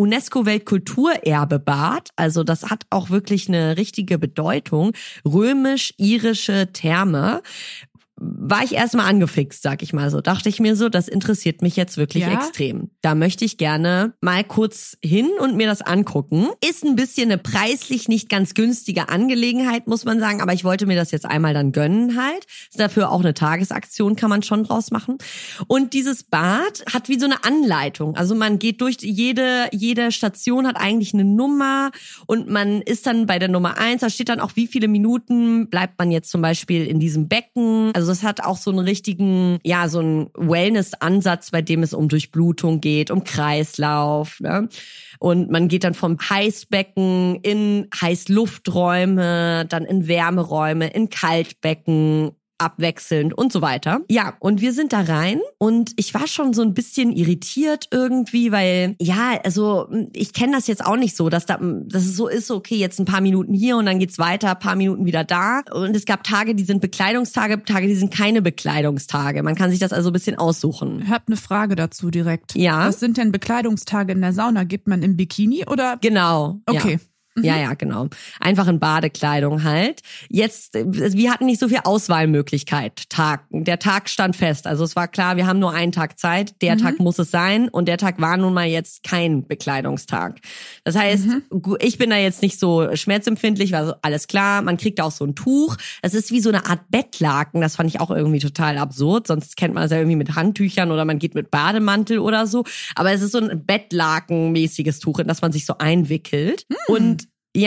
UNESCO-Weltkulturerbebad. Also das hat auch wirklich eine richtige Bedeutung. Römisch-irische Therme. War ich erstmal angefixt, sag ich mal so. Dachte ich mir so, das interessiert mich jetzt wirklich extrem. Da möchte ich gerne mal kurz hin und mir das angucken. Ist ein bisschen eine preislich nicht ganz günstige Angelegenheit, muss man sagen. Aber ich wollte mir das jetzt einmal dann gönnen halt. Ist dafür auch eine Tagesaktion, kann man schon draus machen. Und dieses Bad hat wie so eine Anleitung. Also man geht durch jede Station hat eigentlich eine Nummer. Und man ist dann bei der Nummer 1. Da steht dann auch, wie viele Minuten bleibt man jetzt zum Beispiel in diesem Becken. Also es hat auch so einen richtigen, so einen Wellness-Ansatz, bei dem es um Durchblutung geht, um Kreislauf, ne? Und man geht dann vom Heißbecken in Heißlufträume, dann in Wärmeräume, in Kaltbecken, abwechselnd und so weiter. Ja, und wir sind da rein und ich war schon so ein bisschen irritiert irgendwie, weil, also ich kenne das jetzt auch nicht so, dass es so ist, okay, jetzt ein paar Minuten hier und dann geht's weiter, ein paar Minuten wieder da. Und es gab Tage, die sind Bekleidungstage, Tage, die sind keine Bekleidungstage. Man kann sich das also ein bisschen aussuchen. Ich habe eine Frage dazu direkt. Ja. Was sind denn Bekleidungstage in der Sauna? Geht man im Bikini oder? Genau. Okay. Ja. Ja, genau. Einfach in Badekleidung halt. Jetzt, wir hatten nicht so viel Auswahlmöglichkeit. Der Tag stand fest. Also es war klar, wir haben nur einen Tag Zeit. Der Tag muss es sein. Und der Tag war nun mal jetzt kein Bekleidungstag. Das heißt, ich bin da jetzt nicht so schmerzempfindlich, war so, alles klar. Man kriegt auch so ein Tuch. Es ist wie so eine Art Bettlaken. Das fand ich auch irgendwie total absurd. Sonst kennt man das ja irgendwie mit Handtüchern oder man geht mit Bademantel oder so. Aber es ist so ein Bettlaken-mäßiges Tuch, in das man sich so einwickelt. Und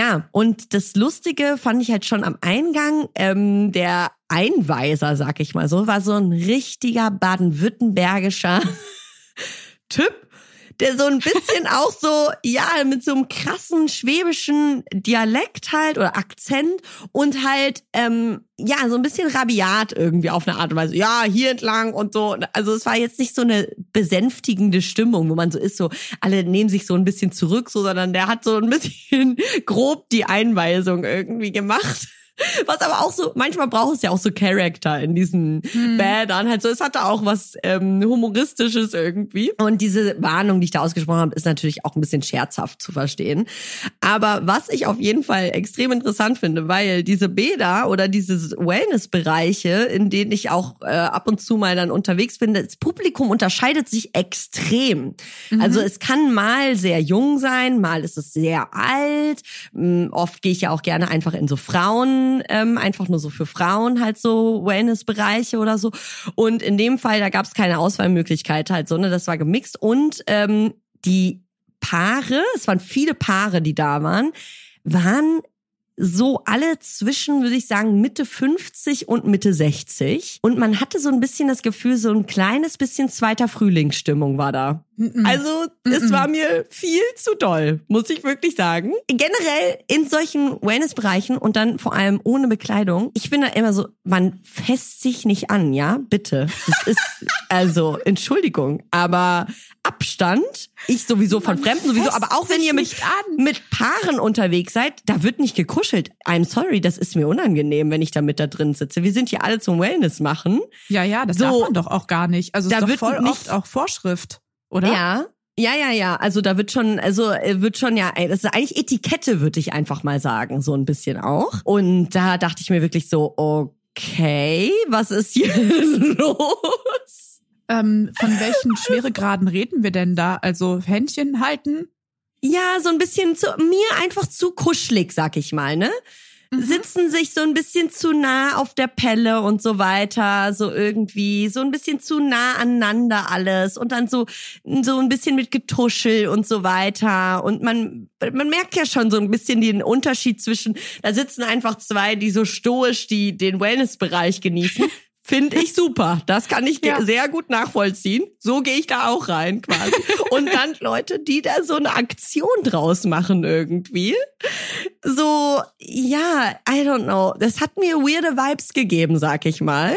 das Lustige fand ich halt schon am Eingang, der Einweiser, sag ich mal so, war so ein richtiger baden-württembergischer Typ, der so ein bisschen auch so, mit so einem krassen schwäbischen Dialekt halt oder Akzent und halt, so ein bisschen rabiat irgendwie auf eine Art und Weise. Ja, hier entlang und so. Also es war jetzt nicht so eine besänftigende Stimmung, wo man so ist, so alle nehmen sich so ein bisschen zurück, so, sondern der hat so ein bisschen grob die Einweisung irgendwie gemacht. Was aber auch so, manchmal braucht es ja auch so Charakter in diesen Bädern. Halt so, es hatte auch was Humoristisches irgendwie. Und diese Warnung, die ich da ausgesprochen habe, ist natürlich auch ein bisschen scherzhaft zu verstehen. Aber was ich auf jeden Fall extrem interessant finde, weil diese Bäder oder diese Wellnessbereiche, in denen ich auch ab und zu mal dann unterwegs bin, das Publikum unterscheidet sich extrem. Also es kann mal sehr jung sein, mal ist es sehr alt. Oft gehe ich ja auch gerne einfach in so einfach nur so für Frauen halt so Wellness-Bereiche oder so. Und in dem Fall, da gab es keine Auswahlmöglichkeit halt so, ne, das war gemixt. Und die Paare, es waren viele Paare, die da waren so alle zwischen, würde ich sagen, Mitte 50 und Mitte 60. Und man hatte so ein bisschen das Gefühl, so ein kleines bisschen zweiter Frühlingsstimmung war da. Also es war mir viel zu doll, muss ich wirklich sagen. Generell in solchen Wellness-Bereichen und dann vor allem ohne Bekleidung, ich bin da immer so, man fässt sich nicht an, ja, bitte. Das ist, also, Entschuldigung, aber Abstand, ich sowieso von Fremden sowieso, aber auch wenn ihr mit Paaren unterwegs seid, da wird nicht gekuschelt. I'm sorry, das ist mir unangenehm, wenn ich da mit da drin sitze. Wir sind hier alle zum Wellness machen. Ja, das darf man doch auch gar nicht. Also es da ist doch wird voll nicht, oft auch Vorschrift, oder? Ja, Ja. Also da wird schon, das ist eigentlich Etikette, würde ich einfach mal sagen, so ein bisschen auch. Und da dachte ich mir wirklich so, okay, was ist hier los? Von welchen Schweregraden reden wir denn da? Also Händchen halten? Ja, so ein bisschen mir einfach zu kuschelig, sag ich mal, ne? Sitzen sich so ein bisschen zu nah auf der Pelle und so weiter, so irgendwie, so ein bisschen zu nah aneinander alles und dann so ein bisschen mit Getuschel und so weiter und man merkt ja schon so ein bisschen den Unterschied zwischen, da sitzen einfach zwei, die so stoisch den Wellnessbereich genießen. Finde ich super. Das kann ich sehr gut nachvollziehen. So gehe ich da auch rein quasi. Und dann Leute, die da so eine Aktion draus machen irgendwie. So, ja, I don't know. Das hat mir weirde Vibes gegeben, sag ich mal.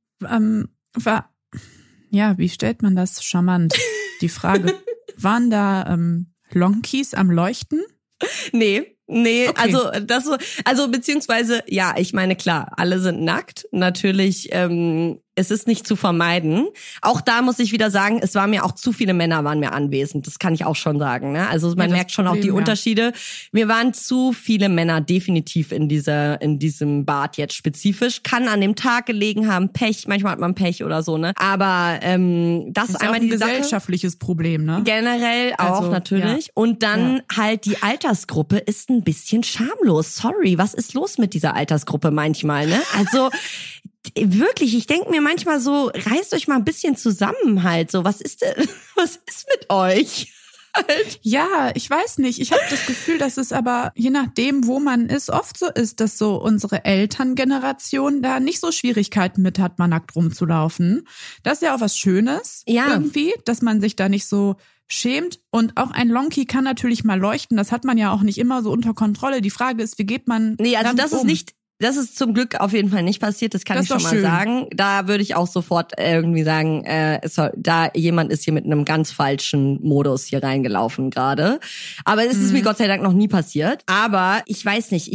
Wie stellt man das charmant? Die Frage, waren da Lonkies am Leuchten? Nee, okay. also beziehungsweise, ja, ich meine, klar, alle sind nackt. Natürlich, es ist nicht zu vermeiden. Auch da muss ich wieder sagen, es waren mir auch zu viele Männer waren mir anwesend. Das kann ich auch schon sagen. Ne? Also man merkt schon auch die Unterschiede. Mir waren zu viele Männer definitiv in diesem Bad jetzt spezifisch. Kann an dem Tag gelegen haben, Pech. Manchmal hat man Pech oder so. Ne? Aber das ist einmal ein die gesellschaftliches Problem. Ne? Generell auch natürlich. Ja. Und dann halt die Altersgruppe ist ein bisschen schamlos. Sorry, was ist los mit dieser Altersgruppe manchmal? Ne? Also wirklich, ich denke mir manchmal so, reißt euch mal ein bisschen zusammen halt. So, was ist mit euch? Halt. Ja, ich weiß nicht. Ich habe das Gefühl, dass es aber je nachdem, wo man ist, oft so ist, dass so unsere Elterngeneration da nicht so Schwierigkeiten mit hat, mal nackt rumzulaufen. Das ist ja auch was Schönes irgendwie, dass man sich da nicht so schämt. Und auch ein Lonky kann natürlich mal leuchten. Das hat man ja auch nicht immer so unter Kontrolle. Die Frage ist, wie geht man Das ist zum Glück auf jeden Fall nicht passiert, das kann ich schon mal sagen. Da würde ich auch sofort irgendwie sagen, jemand ist hier mit einem ganz falschen Modus hier reingelaufen gerade. Aber es ist mir Gott sei Dank noch nie passiert. Aber ich weiß nicht,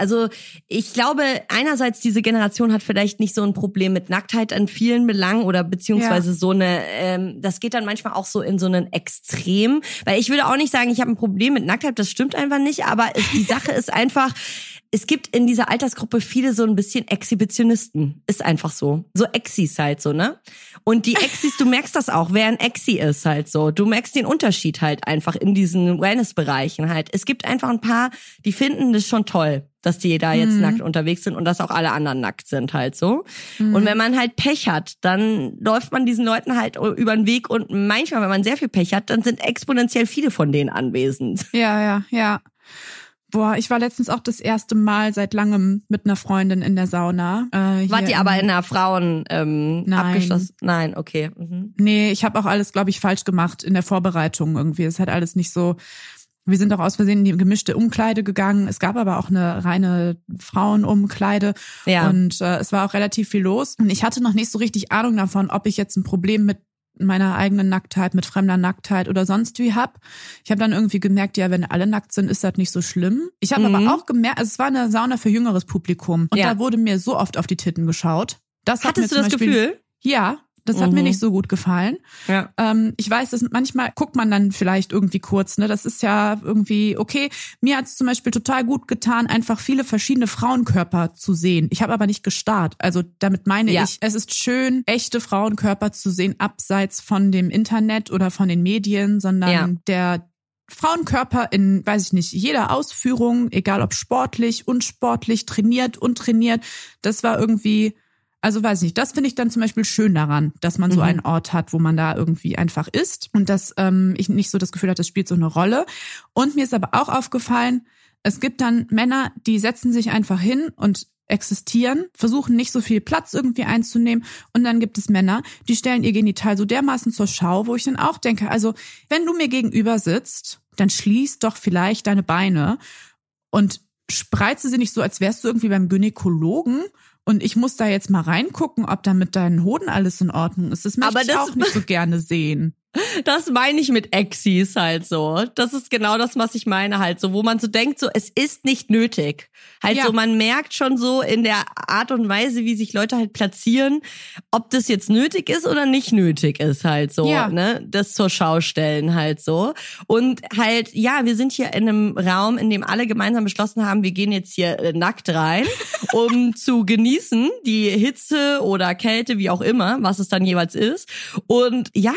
ich glaube, einerseits diese Generation hat vielleicht nicht so ein Problem mit Nacktheit an vielen Belangen oder beziehungsweise so eine, das geht dann manchmal auch so in so einen Extrem. Weil ich würde auch nicht sagen, ich habe ein Problem mit Nacktheit, das stimmt einfach nicht. Aber die Sache ist einfach, es gibt in dieser Altersgruppe viele so ein bisschen Exhibitionisten. Ist einfach so. So Exis halt so, ne? Und die Exis, du merkst das auch, wer ein Exi ist halt so. Du merkst den Unterschied halt einfach in diesen Wellness-Bereichen halt. Es gibt einfach ein paar, die finden das schon toll, dass die da jetzt nackt unterwegs sind und dass auch alle anderen nackt sind halt so. Und wenn man halt Pech hat, dann läuft man diesen Leuten halt über den Weg und manchmal, wenn man sehr viel Pech hat, dann sind exponentiell viele von denen anwesend. Ja. Boah, ich war letztens auch das erste Mal seit langem mit einer Freundin in der Sauna. Wart ihr aber in einer Frauen abgeschlossen? Nein, okay. Nee, ich habe auch alles, glaube ich, falsch gemacht in der Vorbereitung irgendwie. Es hat alles nicht so. Wir sind auch aus Versehen in die gemischte Umkleide gegangen. Es gab aber auch eine reine Frauenumkleide. Ja. Und es war auch relativ viel los. Und ich hatte noch nicht so richtig Ahnung davon, ob ich jetzt ein Problem mit meiner eigenen Nacktheit, mit fremder Nacktheit oder sonst wie hab. Ich habe dann irgendwie gemerkt, ja, wenn alle nackt sind, ist das nicht so schlimm. Ich habe aber auch gemerkt, also es war eine Sauna für jüngeres Publikum und da wurde mir so oft auf die Titten geschaut. Hattest du das Gefühl? Ja, das hat mir nicht so gut gefallen. Ja. Ich weiß, dass manchmal guckt man dann vielleicht irgendwie kurz, ne? Das ist ja irgendwie okay. Mir hat es zum Beispiel total gut getan, einfach viele verschiedene Frauenkörper zu sehen. Ich habe aber nicht gestarrt. Also damit meine ich, es ist schön, echte Frauenkörper zu sehen, abseits von dem Internet oder von den Medien, sondern der Frauenkörper in, weiß ich nicht, jeder Ausführung, egal ob sportlich, unsportlich, trainiert, untrainiert, das war irgendwie. Also weiß nicht, das finde ich dann zum Beispiel schön daran, dass man so einen Ort hat, wo man da irgendwie einfach ist und dass ich nicht so das Gefühl habe, das spielt so eine Rolle. Und mir ist aber auch aufgefallen, es gibt dann Männer, die setzen sich einfach hin und existieren, versuchen nicht so viel Platz irgendwie einzunehmen und dann gibt es Männer, die stellen ihr Genital so dermaßen zur Schau, wo ich dann auch denke, also wenn du mir gegenüber sitzt, dann schließ doch vielleicht deine Beine und spreize sie nicht so, als wärst du irgendwie beim Gynäkologen. Und ich muss da jetzt mal reingucken, ob da mit deinen Hoden alles in Ordnung ist. Das möchte ich auch nicht so gerne sehen. Das meine ich mit Exis halt so. Das ist genau das, was ich meine halt so, wo man so denkt, so es ist nicht nötig. Halt so, man merkt schon so in der Art und Weise, wie sich Leute halt platzieren, ob das jetzt nötig ist oder nicht nötig ist halt so, ne? Das zur Schau stellen halt so. Und halt, ja, wir sind hier in einem Raum, in dem alle gemeinsam beschlossen haben, wir gehen jetzt hier nackt rein, um zu genießen, die Hitze oder Kälte, wie auch immer, was es dann jeweils ist. Und ja,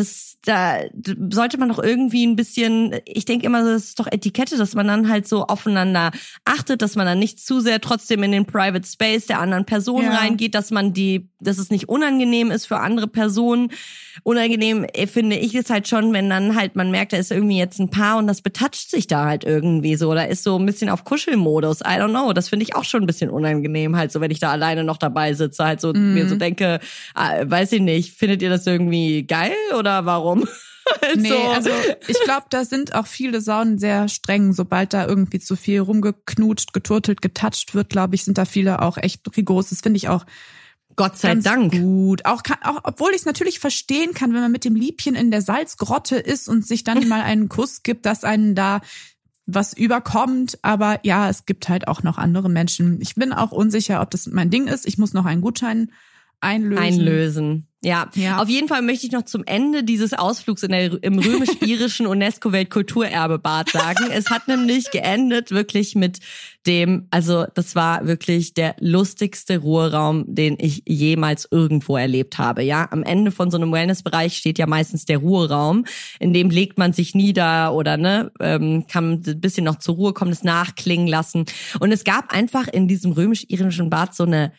da sollte man doch irgendwie ein bisschen, ich denke immer, das ist doch Etikette, dass man dann halt so aufeinander achtet, dass man dann nicht zu sehr trotzdem in den Private Space der anderen Person reingeht, dass es nicht unangenehm ist für andere Personen. Unangenehm finde ich es halt schon, wenn dann halt man merkt, da ist irgendwie jetzt ein Paar und das betatscht sich da halt irgendwie so, oder ist so ein bisschen auf Kuschelmodus, I don't know, das finde ich auch schon ein bisschen unangenehm halt so, wenn ich da alleine noch dabei sitze, halt so mir so denke, weiß ich nicht, findet ihr das irgendwie geil oder warum? Nee, also ich glaube, da sind auch viele Saunen sehr streng. Sobald da irgendwie zu viel rumgeknutscht, geturtelt, getatscht wird, glaube ich, sind da viele auch echt rigoros. Das finde ich auch Gott sei Dank gut. Auch obwohl ich es natürlich verstehen kann, wenn man mit dem Liebchen in der Salzgrotte ist und sich dann mal einen Kuss gibt, dass einen da was überkommt. Aber ja, es gibt halt auch noch andere Menschen. Ich bin auch unsicher, ob das mein Ding ist. Ich muss noch einen Gutschein einlösen. Ja, auf jeden Fall möchte ich noch zum Ende dieses Ausflugs im römisch-irischen UNESCO-Weltkulturerbebad sagen. Es hat nämlich geendet wirklich mit dem, also das war wirklich der lustigste Ruheraum, den ich jemals irgendwo erlebt habe. Ja, am Ende von so einem Wellnessbereich steht ja meistens der Ruheraum, in dem legt man sich nieder oder kann ein bisschen noch zur Ruhe kommen, das nachklingen lassen. Und es gab einfach in diesem römisch-irischen Bad so eine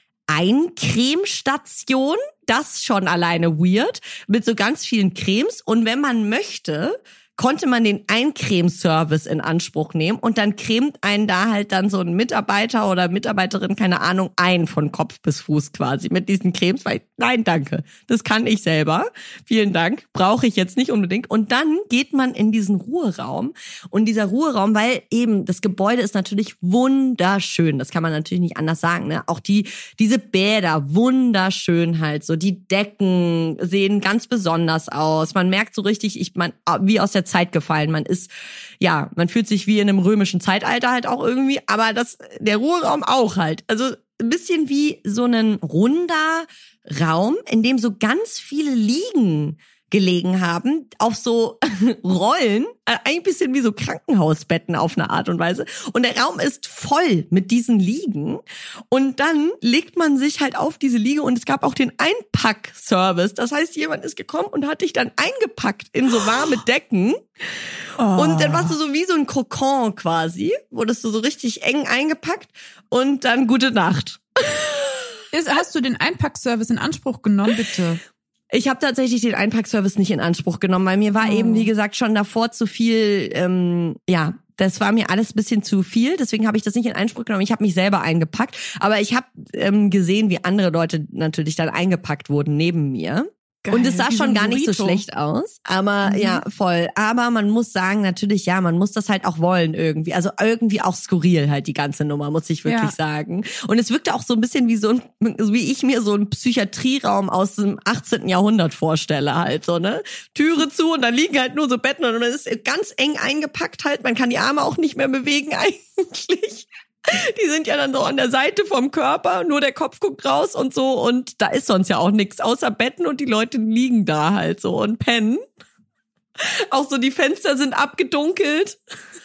Eincremestation, das schon alleine weird, mit so ganz vielen Cremes. Und wenn man möchte, konnte man den Eincremeservice in Anspruch nehmen und dann cremt einen da halt dann so ein Mitarbeiter oder Mitarbeiterin, keine Ahnung, ein von Kopf bis Fuß quasi mit diesen Cremes, weil nein, danke, das kann ich selber, vielen Dank, brauche ich jetzt nicht unbedingt. Und dann geht man in diesen Ruheraum und dieser Ruheraum, weil eben das Gebäude ist natürlich wunderschön, das kann man natürlich nicht anders sagen, ne? Auch diese Bäder, wunderschön halt so, die Decken sehen ganz besonders aus, man merkt so richtig, wie aus der Zeit gefallen. Man fühlt sich wie in einem römischen Zeitalter halt auch irgendwie, aber der Ruheraum auch halt. Also ein bisschen wie so ein runder Raum, in dem so ganz viele Liegen gelegen haben, auf so Rollen, ein bisschen wie so Krankenhausbetten auf eine Art und Weise. Und der Raum ist voll mit diesen Liegen. Und dann legt man sich halt auf diese Liege und es gab auch den Einpackservice. Das heißt, jemand ist gekommen und hat dich dann eingepackt in so warme Decken. Und dann warst du so wie so ein Kokon quasi, wurdest du so richtig eng eingepackt und dann gute Nacht. Hast du den Einpackservice in Anspruch genommen, bitte? Ich habe tatsächlich den Einpackservice nicht in Anspruch genommen, weil mir war eben, wie gesagt, schon davor zu viel, das war mir alles ein bisschen zu viel, deswegen habe ich das nicht in Anspruch genommen. Ich habe mich selber eingepackt, aber ich habe gesehen, wie andere Leute natürlich dann eingepackt wurden neben mir. Geil, und es sah schon gar nicht so schlecht aus, aber ja, voll. Aber man muss sagen, natürlich, ja, man muss das halt auch wollen irgendwie. Also irgendwie auch skurril halt die ganze Nummer, muss ich wirklich sagen. Und es wirkte auch so ein bisschen wie ich mir so einen Psychiatrieraum aus dem 18. Jahrhundert vorstelle halt so, ne? Türe zu und dann liegen halt nur so Betten und dann ist ganz eng eingepackt halt. Man kann die Arme auch nicht mehr bewegen eigentlich. Die sind ja dann so an der Seite vom Körper, nur der Kopf guckt raus und so und da ist sonst ja auch nichts außer Betten und die Leute liegen da halt so und pennen. Auch so die Fenster sind abgedunkelt.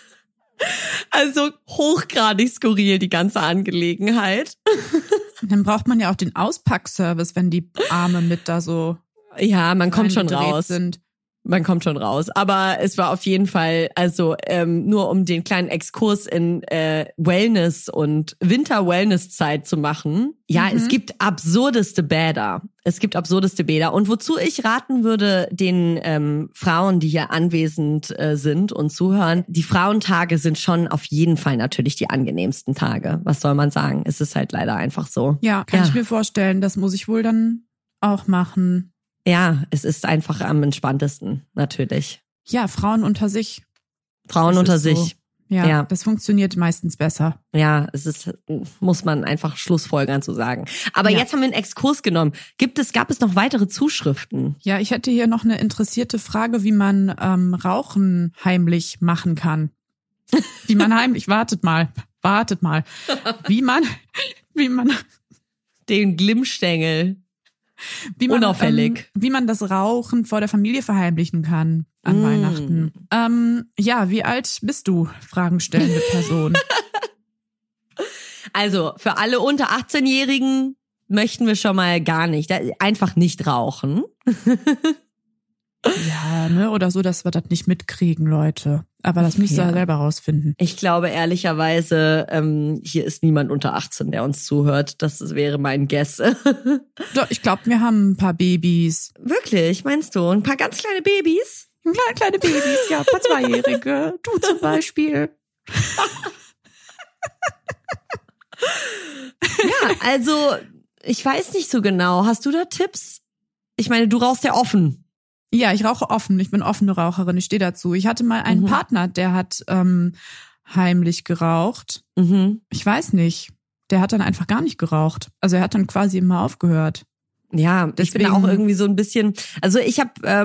Also hochgradig skurril die ganze Angelegenheit. Dann braucht man ja auch den Auspackservice, wenn die Arme mit da so man kommt schon raus. Sind. Man kommt schon raus. Aber es war auf jeden Fall, also nur um den kleinen Exkurs in Wellness und Winter-Wellness-Zeit zu machen. Ja, es gibt absurdeste Bäder. Und wozu ich raten würde, den Frauen, die hier anwesend sind und zuhören, die Frauentage sind schon auf jeden Fall natürlich die angenehmsten Tage. Was soll man sagen? Es ist halt leider einfach so. Ja, kann ich mir vorstellen. Das muss ich wohl dann auch machen. Ja, es ist einfach am entspanntesten, natürlich. Ja, Frauen unter sich. Frauen unter sich. So. Ja, das funktioniert meistens besser. Ja, muss man einfach schlussfolgern zu sagen. Aber jetzt haben wir einen Exkurs genommen. Gab es noch weitere Zuschriften? Ja, ich hätte hier noch eine interessierte Frage, wie man Rauchen heimlich machen kann. Wie man heimlich, wartet mal. Wie man den Glimmstängel. Unauffällig. Wie man das Rauchen vor der Familie verheimlichen kann an Weihnachten. Wie alt bist du? Fragen stellende Person. Also, für alle unter 18-Jährigen möchten wir schon mal gar nicht. Einfach nicht rauchen. Ja, ne, oder so, dass wir das nicht mitkriegen, Leute. Aber das müsst ihr selber rausfinden. Ich glaube ehrlicherweise, hier ist niemand unter 18, der uns zuhört. Das wäre mein Guess. Doch, ich glaube, wir haben ein paar Babys. Wirklich, meinst du? Ein paar ganz kleine Babys? Kleine Babys, ja, ein paar Zweijährige. Du zum Beispiel. Ja, also, ich weiß nicht so genau. Hast du da Tipps? Ich meine, du rauchst ja offen. Ja, ich rauche offen. Ich bin offene Raucherin. Ich stehe dazu. Ich hatte mal einen Partner, der hat heimlich geraucht. Ich weiß nicht. Der hat dann einfach gar nicht geraucht. Also er hat dann quasi immer aufgehört. Ja, ich bin auch irgendwie so ein bisschen, also ich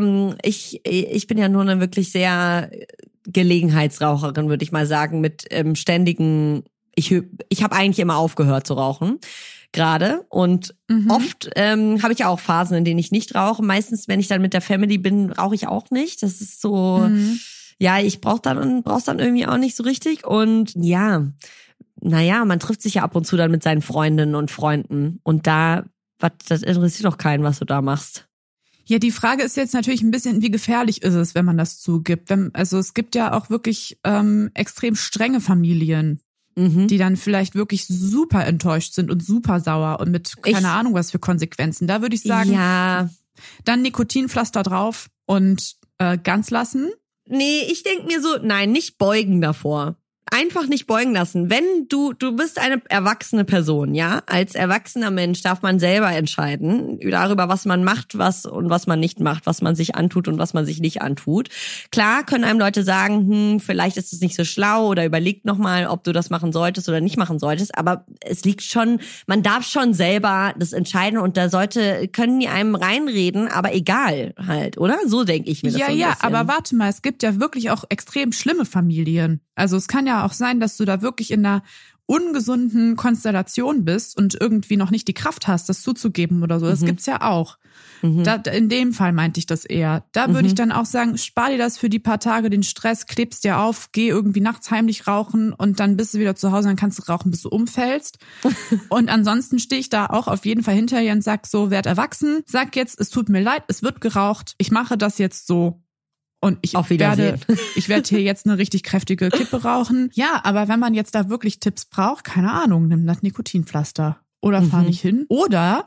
bin ja nur eine wirklich sehr Gelegenheitsraucherin, würde ich mal sagen, mit ständigen, ich habe eigentlich immer aufgehört zu rauchen. Gerade und oft habe ich auch Phasen, in denen ich nicht rauche. Meistens, wenn ich dann mit der Family bin, rauche ich auch nicht. Das ist so, ja, ich brauch's dann irgendwie auch nicht so richtig. Und ja, naja, man trifft sich ja ab und zu dann mit seinen Freundinnen und Freunden. Und das interessiert doch keinen, was du da machst. Ja, die Frage ist jetzt natürlich ein bisschen, wie gefährlich ist es, wenn man das zugibt? Also es gibt ja auch wirklich extrem strenge Familien. Die dann vielleicht wirklich super enttäuscht sind und super sauer und mit keine Ahnung was für Konsequenzen. Da würde ich sagen, dann Nikotinpflaster drauf und ganz lassen. Nee, ich denke mir so, nein, nicht beugen davor. Einfach nicht beugen lassen. Wenn du bist eine erwachsene Person, ja? Als erwachsener Mensch darf man selber entscheiden darüber, was man macht, was man nicht macht, was man sich antut und was man sich nicht antut. Klar können einem Leute sagen, vielleicht ist es nicht so schlau oder überleg nochmal, ob du das machen solltest oder nicht machen solltest, aber es liegt schon, man darf schon selber das entscheiden und können die einem reinreden, aber egal halt, oder? So denke ich mir das so ein bisschen. Aber warte mal, es gibt ja wirklich auch extrem schlimme Familien. Also es kann ja auch sein, dass du da wirklich in einer ungesunden Konstellation bist und irgendwie noch nicht die Kraft hast, das zuzugeben oder so. Das gibt's ja auch. In dem Fall meinte ich das eher. Da würde ich dann auch sagen, spar dir das für die paar Tage, den Stress, klebst dir auf, geh irgendwie nachts heimlich rauchen und dann bist du wieder zu Hause, dann kannst du rauchen, bis du umfällst. Und ansonsten stehe ich da auch auf jeden Fall hinter dir und sag so, werd erwachsen, sag jetzt, es tut mir leid, es wird geraucht, ich mache das jetzt so. Und ich werde hier jetzt eine richtig kräftige Kippe rauchen. Ja, aber wenn man jetzt da wirklich Tipps braucht, keine Ahnung, nimm das Nikotinpflaster. Oder fahr nicht hin. Oder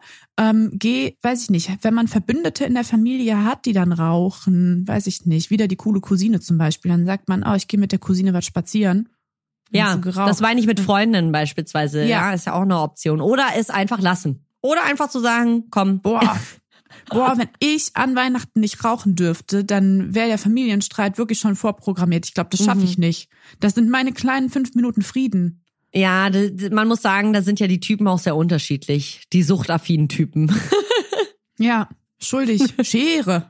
weiß ich nicht, wenn man Verbündete in der Familie hat, die dann rauchen, weiß ich nicht, wieder die coole Cousine zum Beispiel, dann sagt man, ich gehe mit der Cousine was spazieren. Ja, das meine ich mit Freundinnen beispielsweise. Ja, ist ja auch eine Option. Oder es einfach lassen. Oder einfach zu sagen, komm. Boah, wenn ich an Weihnachten nicht rauchen dürfte, dann wäre der Familienstreit wirklich schon vorprogrammiert. Ich glaube, das schaffe ich nicht. Das sind meine kleinen 5 Minuten Frieden. Ja, man muss sagen, da sind ja die Typen auch sehr unterschiedlich. Die suchtaffinen Typen. Ja, schuldig. Schere.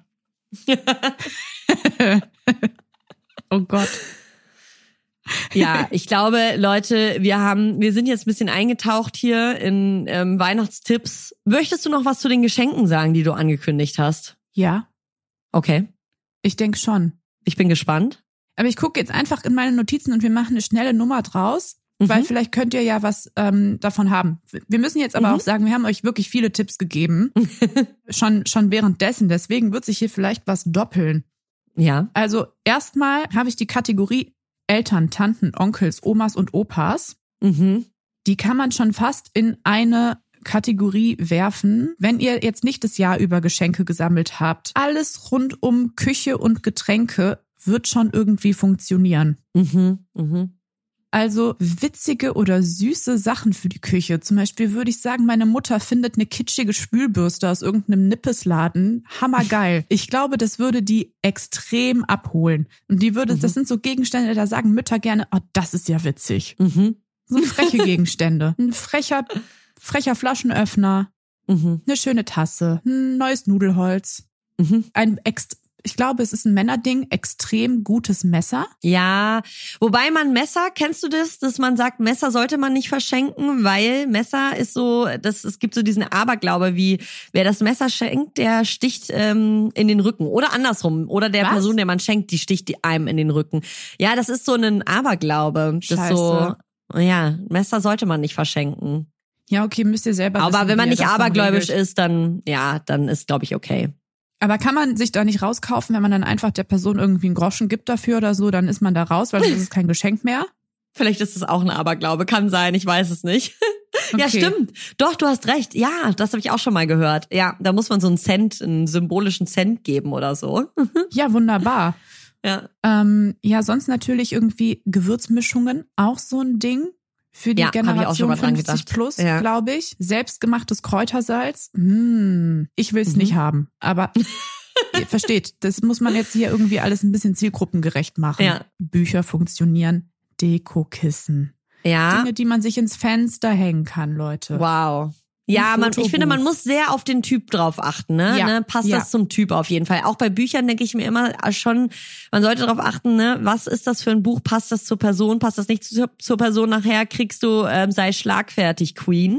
Oh Gott. Ja, ich glaube, Leute, wir sind jetzt ein bisschen eingetaucht hier in Weihnachtstipps. Möchtest du noch was zu den Geschenken sagen, die du angekündigt hast? Ja. Okay. Ich denke schon. Ich bin gespannt. Aber ich gucke jetzt einfach in meine Notizen und wir machen eine schnelle Nummer draus, weil vielleicht könnt ihr ja was davon haben. Wir müssen jetzt aber auch sagen, wir haben euch wirklich viele Tipps gegeben, schon währenddessen. Deswegen wird sich hier vielleicht was doppeln. Ja. Also erstmal habe ich die Kategorie Eltern, Tanten, Onkels, Omas und Opas. Die kann man schon fast in eine Kategorie werfen, wenn ihr jetzt nicht das Jahr über Geschenke gesammelt habt. Alles rund um Küche und Getränke wird schon irgendwie funktionieren. Also witzige oder süße Sachen für die Küche. Zum Beispiel würde ich sagen, meine Mutter findet eine kitschige Spülbürste aus irgendeinem Nippesladen hammergeil. Ich glaube, das würde die extrem abholen. Und die würde, das sind so Gegenstände, da sagen Mütter gerne, oh, das ist ja witzig. So freche Gegenstände. Ein frecher Flaschenöffner, eine schöne Tasse, ein neues Nudelholz, ich glaube, es ist ein Männerding, extrem gutes Messer. Ja, wobei man Messer, kennst du das, dass man sagt, Messer sollte man nicht verschenken, weil Messer ist so, es gibt so diesen Aberglaube, wie wer das Messer schenkt, der sticht in den Rücken oder andersrum oder der Person, der man schenkt, die sticht einem in den Rücken. Ja, das ist so ein Aberglaube. Das Scheiße. So, ja, Messer sollte man nicht verschenken. Ja, okay, müsst ihr selber wissen. Aber wenn man wie ihr nicht das dann abergläubisch regelt. ist, dann ist, glaube ich, okay. Aber kann man sich da nicht rauskaufen, wenn man dann einfach der Person irgendwie einen Groschen gibt dafür oder so, dann ist man da raus, weil dann ist es kein Geschenk mehr? Vielleicht ist es auch ein Aberglaube, kann sein, ich weiß es nicht. Okay. Ja, stimmt. Doch, du hast recht. Ja, das habe ich auch schon mal gehört. Ja, da muss man so einen symbolischen Cent geben oder so. Ja, wunderbar. Ja. Ja, sonst natürlich irgendwie Gewürzmischungen, auch so ein Ding. Für die Ja, hab ich auch schon Generation mal dran 50 gedacht. plus, Ja. glaube ich. Selbstgemachtes Kräutersalz. Ich will es nicht haben. Aber ihr versteht, das muss man jetzt hier irgendwie alles ein bisschen zielgruppengerecht machen. Ja. Bücher funktionieren. Dekokissen. Ja. Dinge, die man sich ins Fenster hängen kann, Leute. Wow. Ja, ich finde, man muss sehr auf den Typ drauf achten, ne? Ja. Passt Ja. das zum Typ auf jeden Fall. Auch bei Büchern denke ich mir immer schon, man sollte darauf achten, ne? Was ist das für ein Buch? Passt das zur Person? Passt das nicht zur Person? Nachher kriegst du, sei schlagfertig, Queen.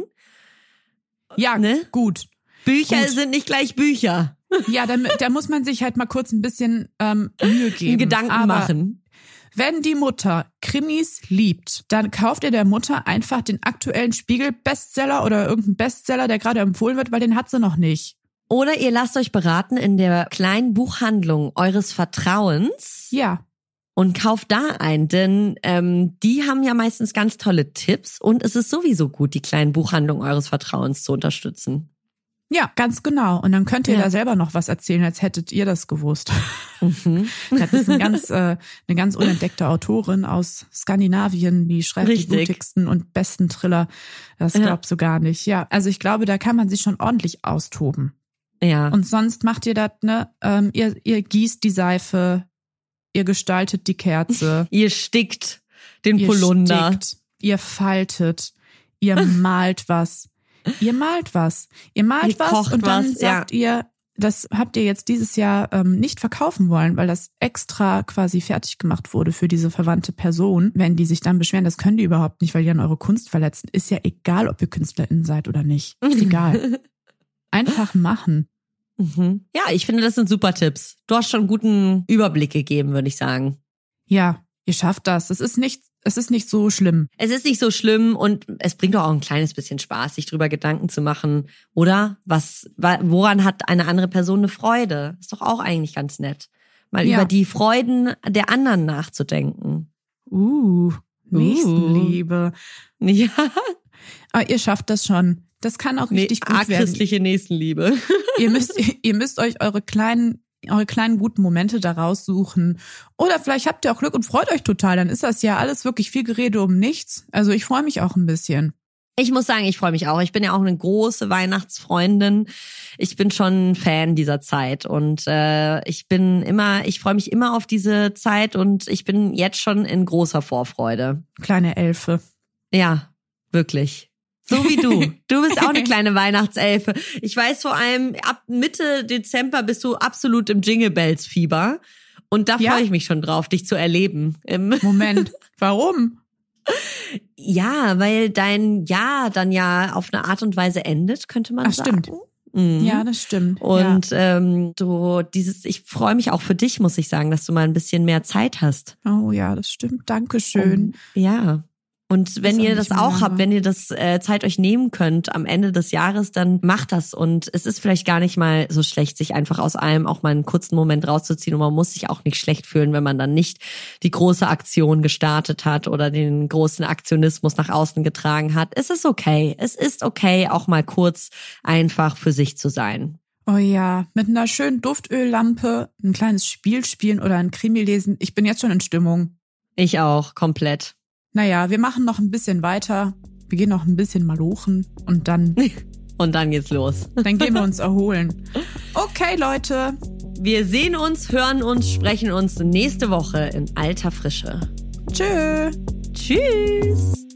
Ja, Ne? gut. Bücher Gut. sind nicht gleich Bücher. Ja, da muss man sich halt mal kurz ein bisschen Mühe geben. Gedanken Aber machen. wenn die Mutter Krimis liebt, dann kauft ihr der Mutter einfach den aktuellen Spiegel-Bestseller oder irgendeinen Bestseller, der gerade empfohlen wird, weil den hat sie noch nicht. Oder ihr lasst euch beraten in der kleinen Buchhandlung eures Vertrauens. Ja. Und kauft da ein, denn die haben ja meistens ganz tolle Tipps und es ist sowieso gut, die kleinen Buchhandlungen eures Vertrauens zu unterstützen. Ja, ganz genau. Und dann könnt ihr Ja. da selber noch was erzählen, als hättet ihr das gewusst. Das ist eine ganz unentdeckte Autorin aus Skandinavien, die schreibt Richtig. die blutigsten und besten Thriller. Das glaubst du gar nicht. Ja, also ich glaube, da kann man sich schon ordentlich austoben. Ja. Und sonst macht ihr das, ne? Ihr gießt die Seife, ihr gestaltet die Kerze, Ihr stickt den ihr Polunder. stickt, ihr faltet, ihr malt was. Ihr malt was. Ihr malt Ihr was kocht und dann was, ja. sagt ihr, das habt ihr jetzt dieses Jahr nicht verkaufen wollen, weil das extra quasi fertig gemacht wurde für diese verwandte Person. Wenn die sich dann beschweren, das können die überhaupt nicht, weil die an eure Kunst verletzen. Ist ja egal, ob ihr KünstlerInnen seid oder nicht. Ist egal. Einfach machen. Ja, ich finde, das sind super Tipps. Du hast schon einen guten Überblick gegeben, würde ich sagen. Ja, ihr schafft das. Es ist nicht so schlimm. Es ist nicht so schlimm und es bringt doch auch ein kleines bisschen Spaß, sich drüber Gedanken zu machen. Oder woran hat eine andere Person eine Freude? Ist doch auch eigentlich ganz nett. Mal Ja. über die Freuden der anderen nachzudenken. Nächstenliebe. Ja, Aber ihr schafft das schon. Das kann auch richtig gut werden. christliche Nächstenliebe. Ihr müsst euch eure kleinen guten Momente da raussuchen. Oder vielleicht habt ihr auch Glück und freut euch total. Dann ist das ja alles wirklich viel Gerede um nichts. Also ich freue mich auch ein bisschen. Ich muss sagen, ich freue mich auch. Ich bin ja auch eine große Weihnachtsfreundin. Ich bin schon ein Fan dieser Zeit und ich freue mich immer auf diese Zeit und ich bin jetzt schon in großer Vorfreude. Kleine Elfe. Ja, wirklich. So wie du. Du bist auch eine kleine Weihnachtselfe. Ich weiß vor allem, ab Mitte Dezember bist du absolut im Jingle Bells Fieber. Und da Ja? freue ich mich schon drauf, dich zu erleben. Moment, warum? Ja, weil dein Jahr dann ja auf eine Art und Weise endet, könnte man Ach, sagen. stimmt. Mhm. Ja, das stimmt. Und ich freue mich auch für dich, muss ich sagen, dass du mal ein bisschen mehr Zeit hast. Oh ja, das stimmt. Dankeschön. Ja. Und wenn Ist auch ihr nicht das mehr auch lange. habt, wenn ihr das Zeit euch nehmen könnt am Ende des Jahres, dann macht das. Und es ist vielleicht gar nicht mal so schlecht, sich einfach aus allem auch mal einen kurzen Moment rauszuziehen. Und man muss sich auch nicht schlecht fühlen, wenn man dann nicht die große Aktion gestartet hat oder den großen Aktionismus nach außen getragen hat. Es ist okay. Es ist okay, auch mal kurz einfach für sich zu sein. Oh ja, mit einer schönen Duftöllampe ein kleines Spiel spielen oder ein Krimi lesen. Ich bin jetzt schon in Stimmung. Ich auch, komplett. Naja, wir machen noch ein bisschen weiter. Wir gehen noch ein bisschen malochen und dann... Und dann geht's los. Dann gehen wir uns erholen. Okay, Leute. Wir sehen uns, hören uns, sprechen uns nächste Woche in alter Frische. Tschö. Tschüss.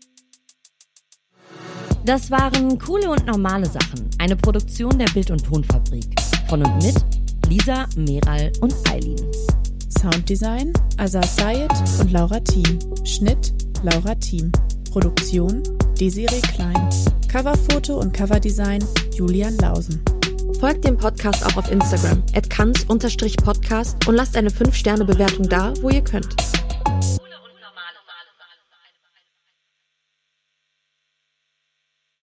Das waren Coole und normale Sachen. Eine Produktion der Bild- und Tonfabrik. Von und mit Lisa, Meral und Eileen. Sounddesign Azar Sayed und Laura Thiem. Schnitt Laura Thiem. Produktion Desiree Klein. Coverfoto und Coverdesign Julian Lausen. Folgt dem Podcast auch auf Instagram @kanz_podcast und lasst eine 5-Sterne-Bewertung da, wo ihr könnt.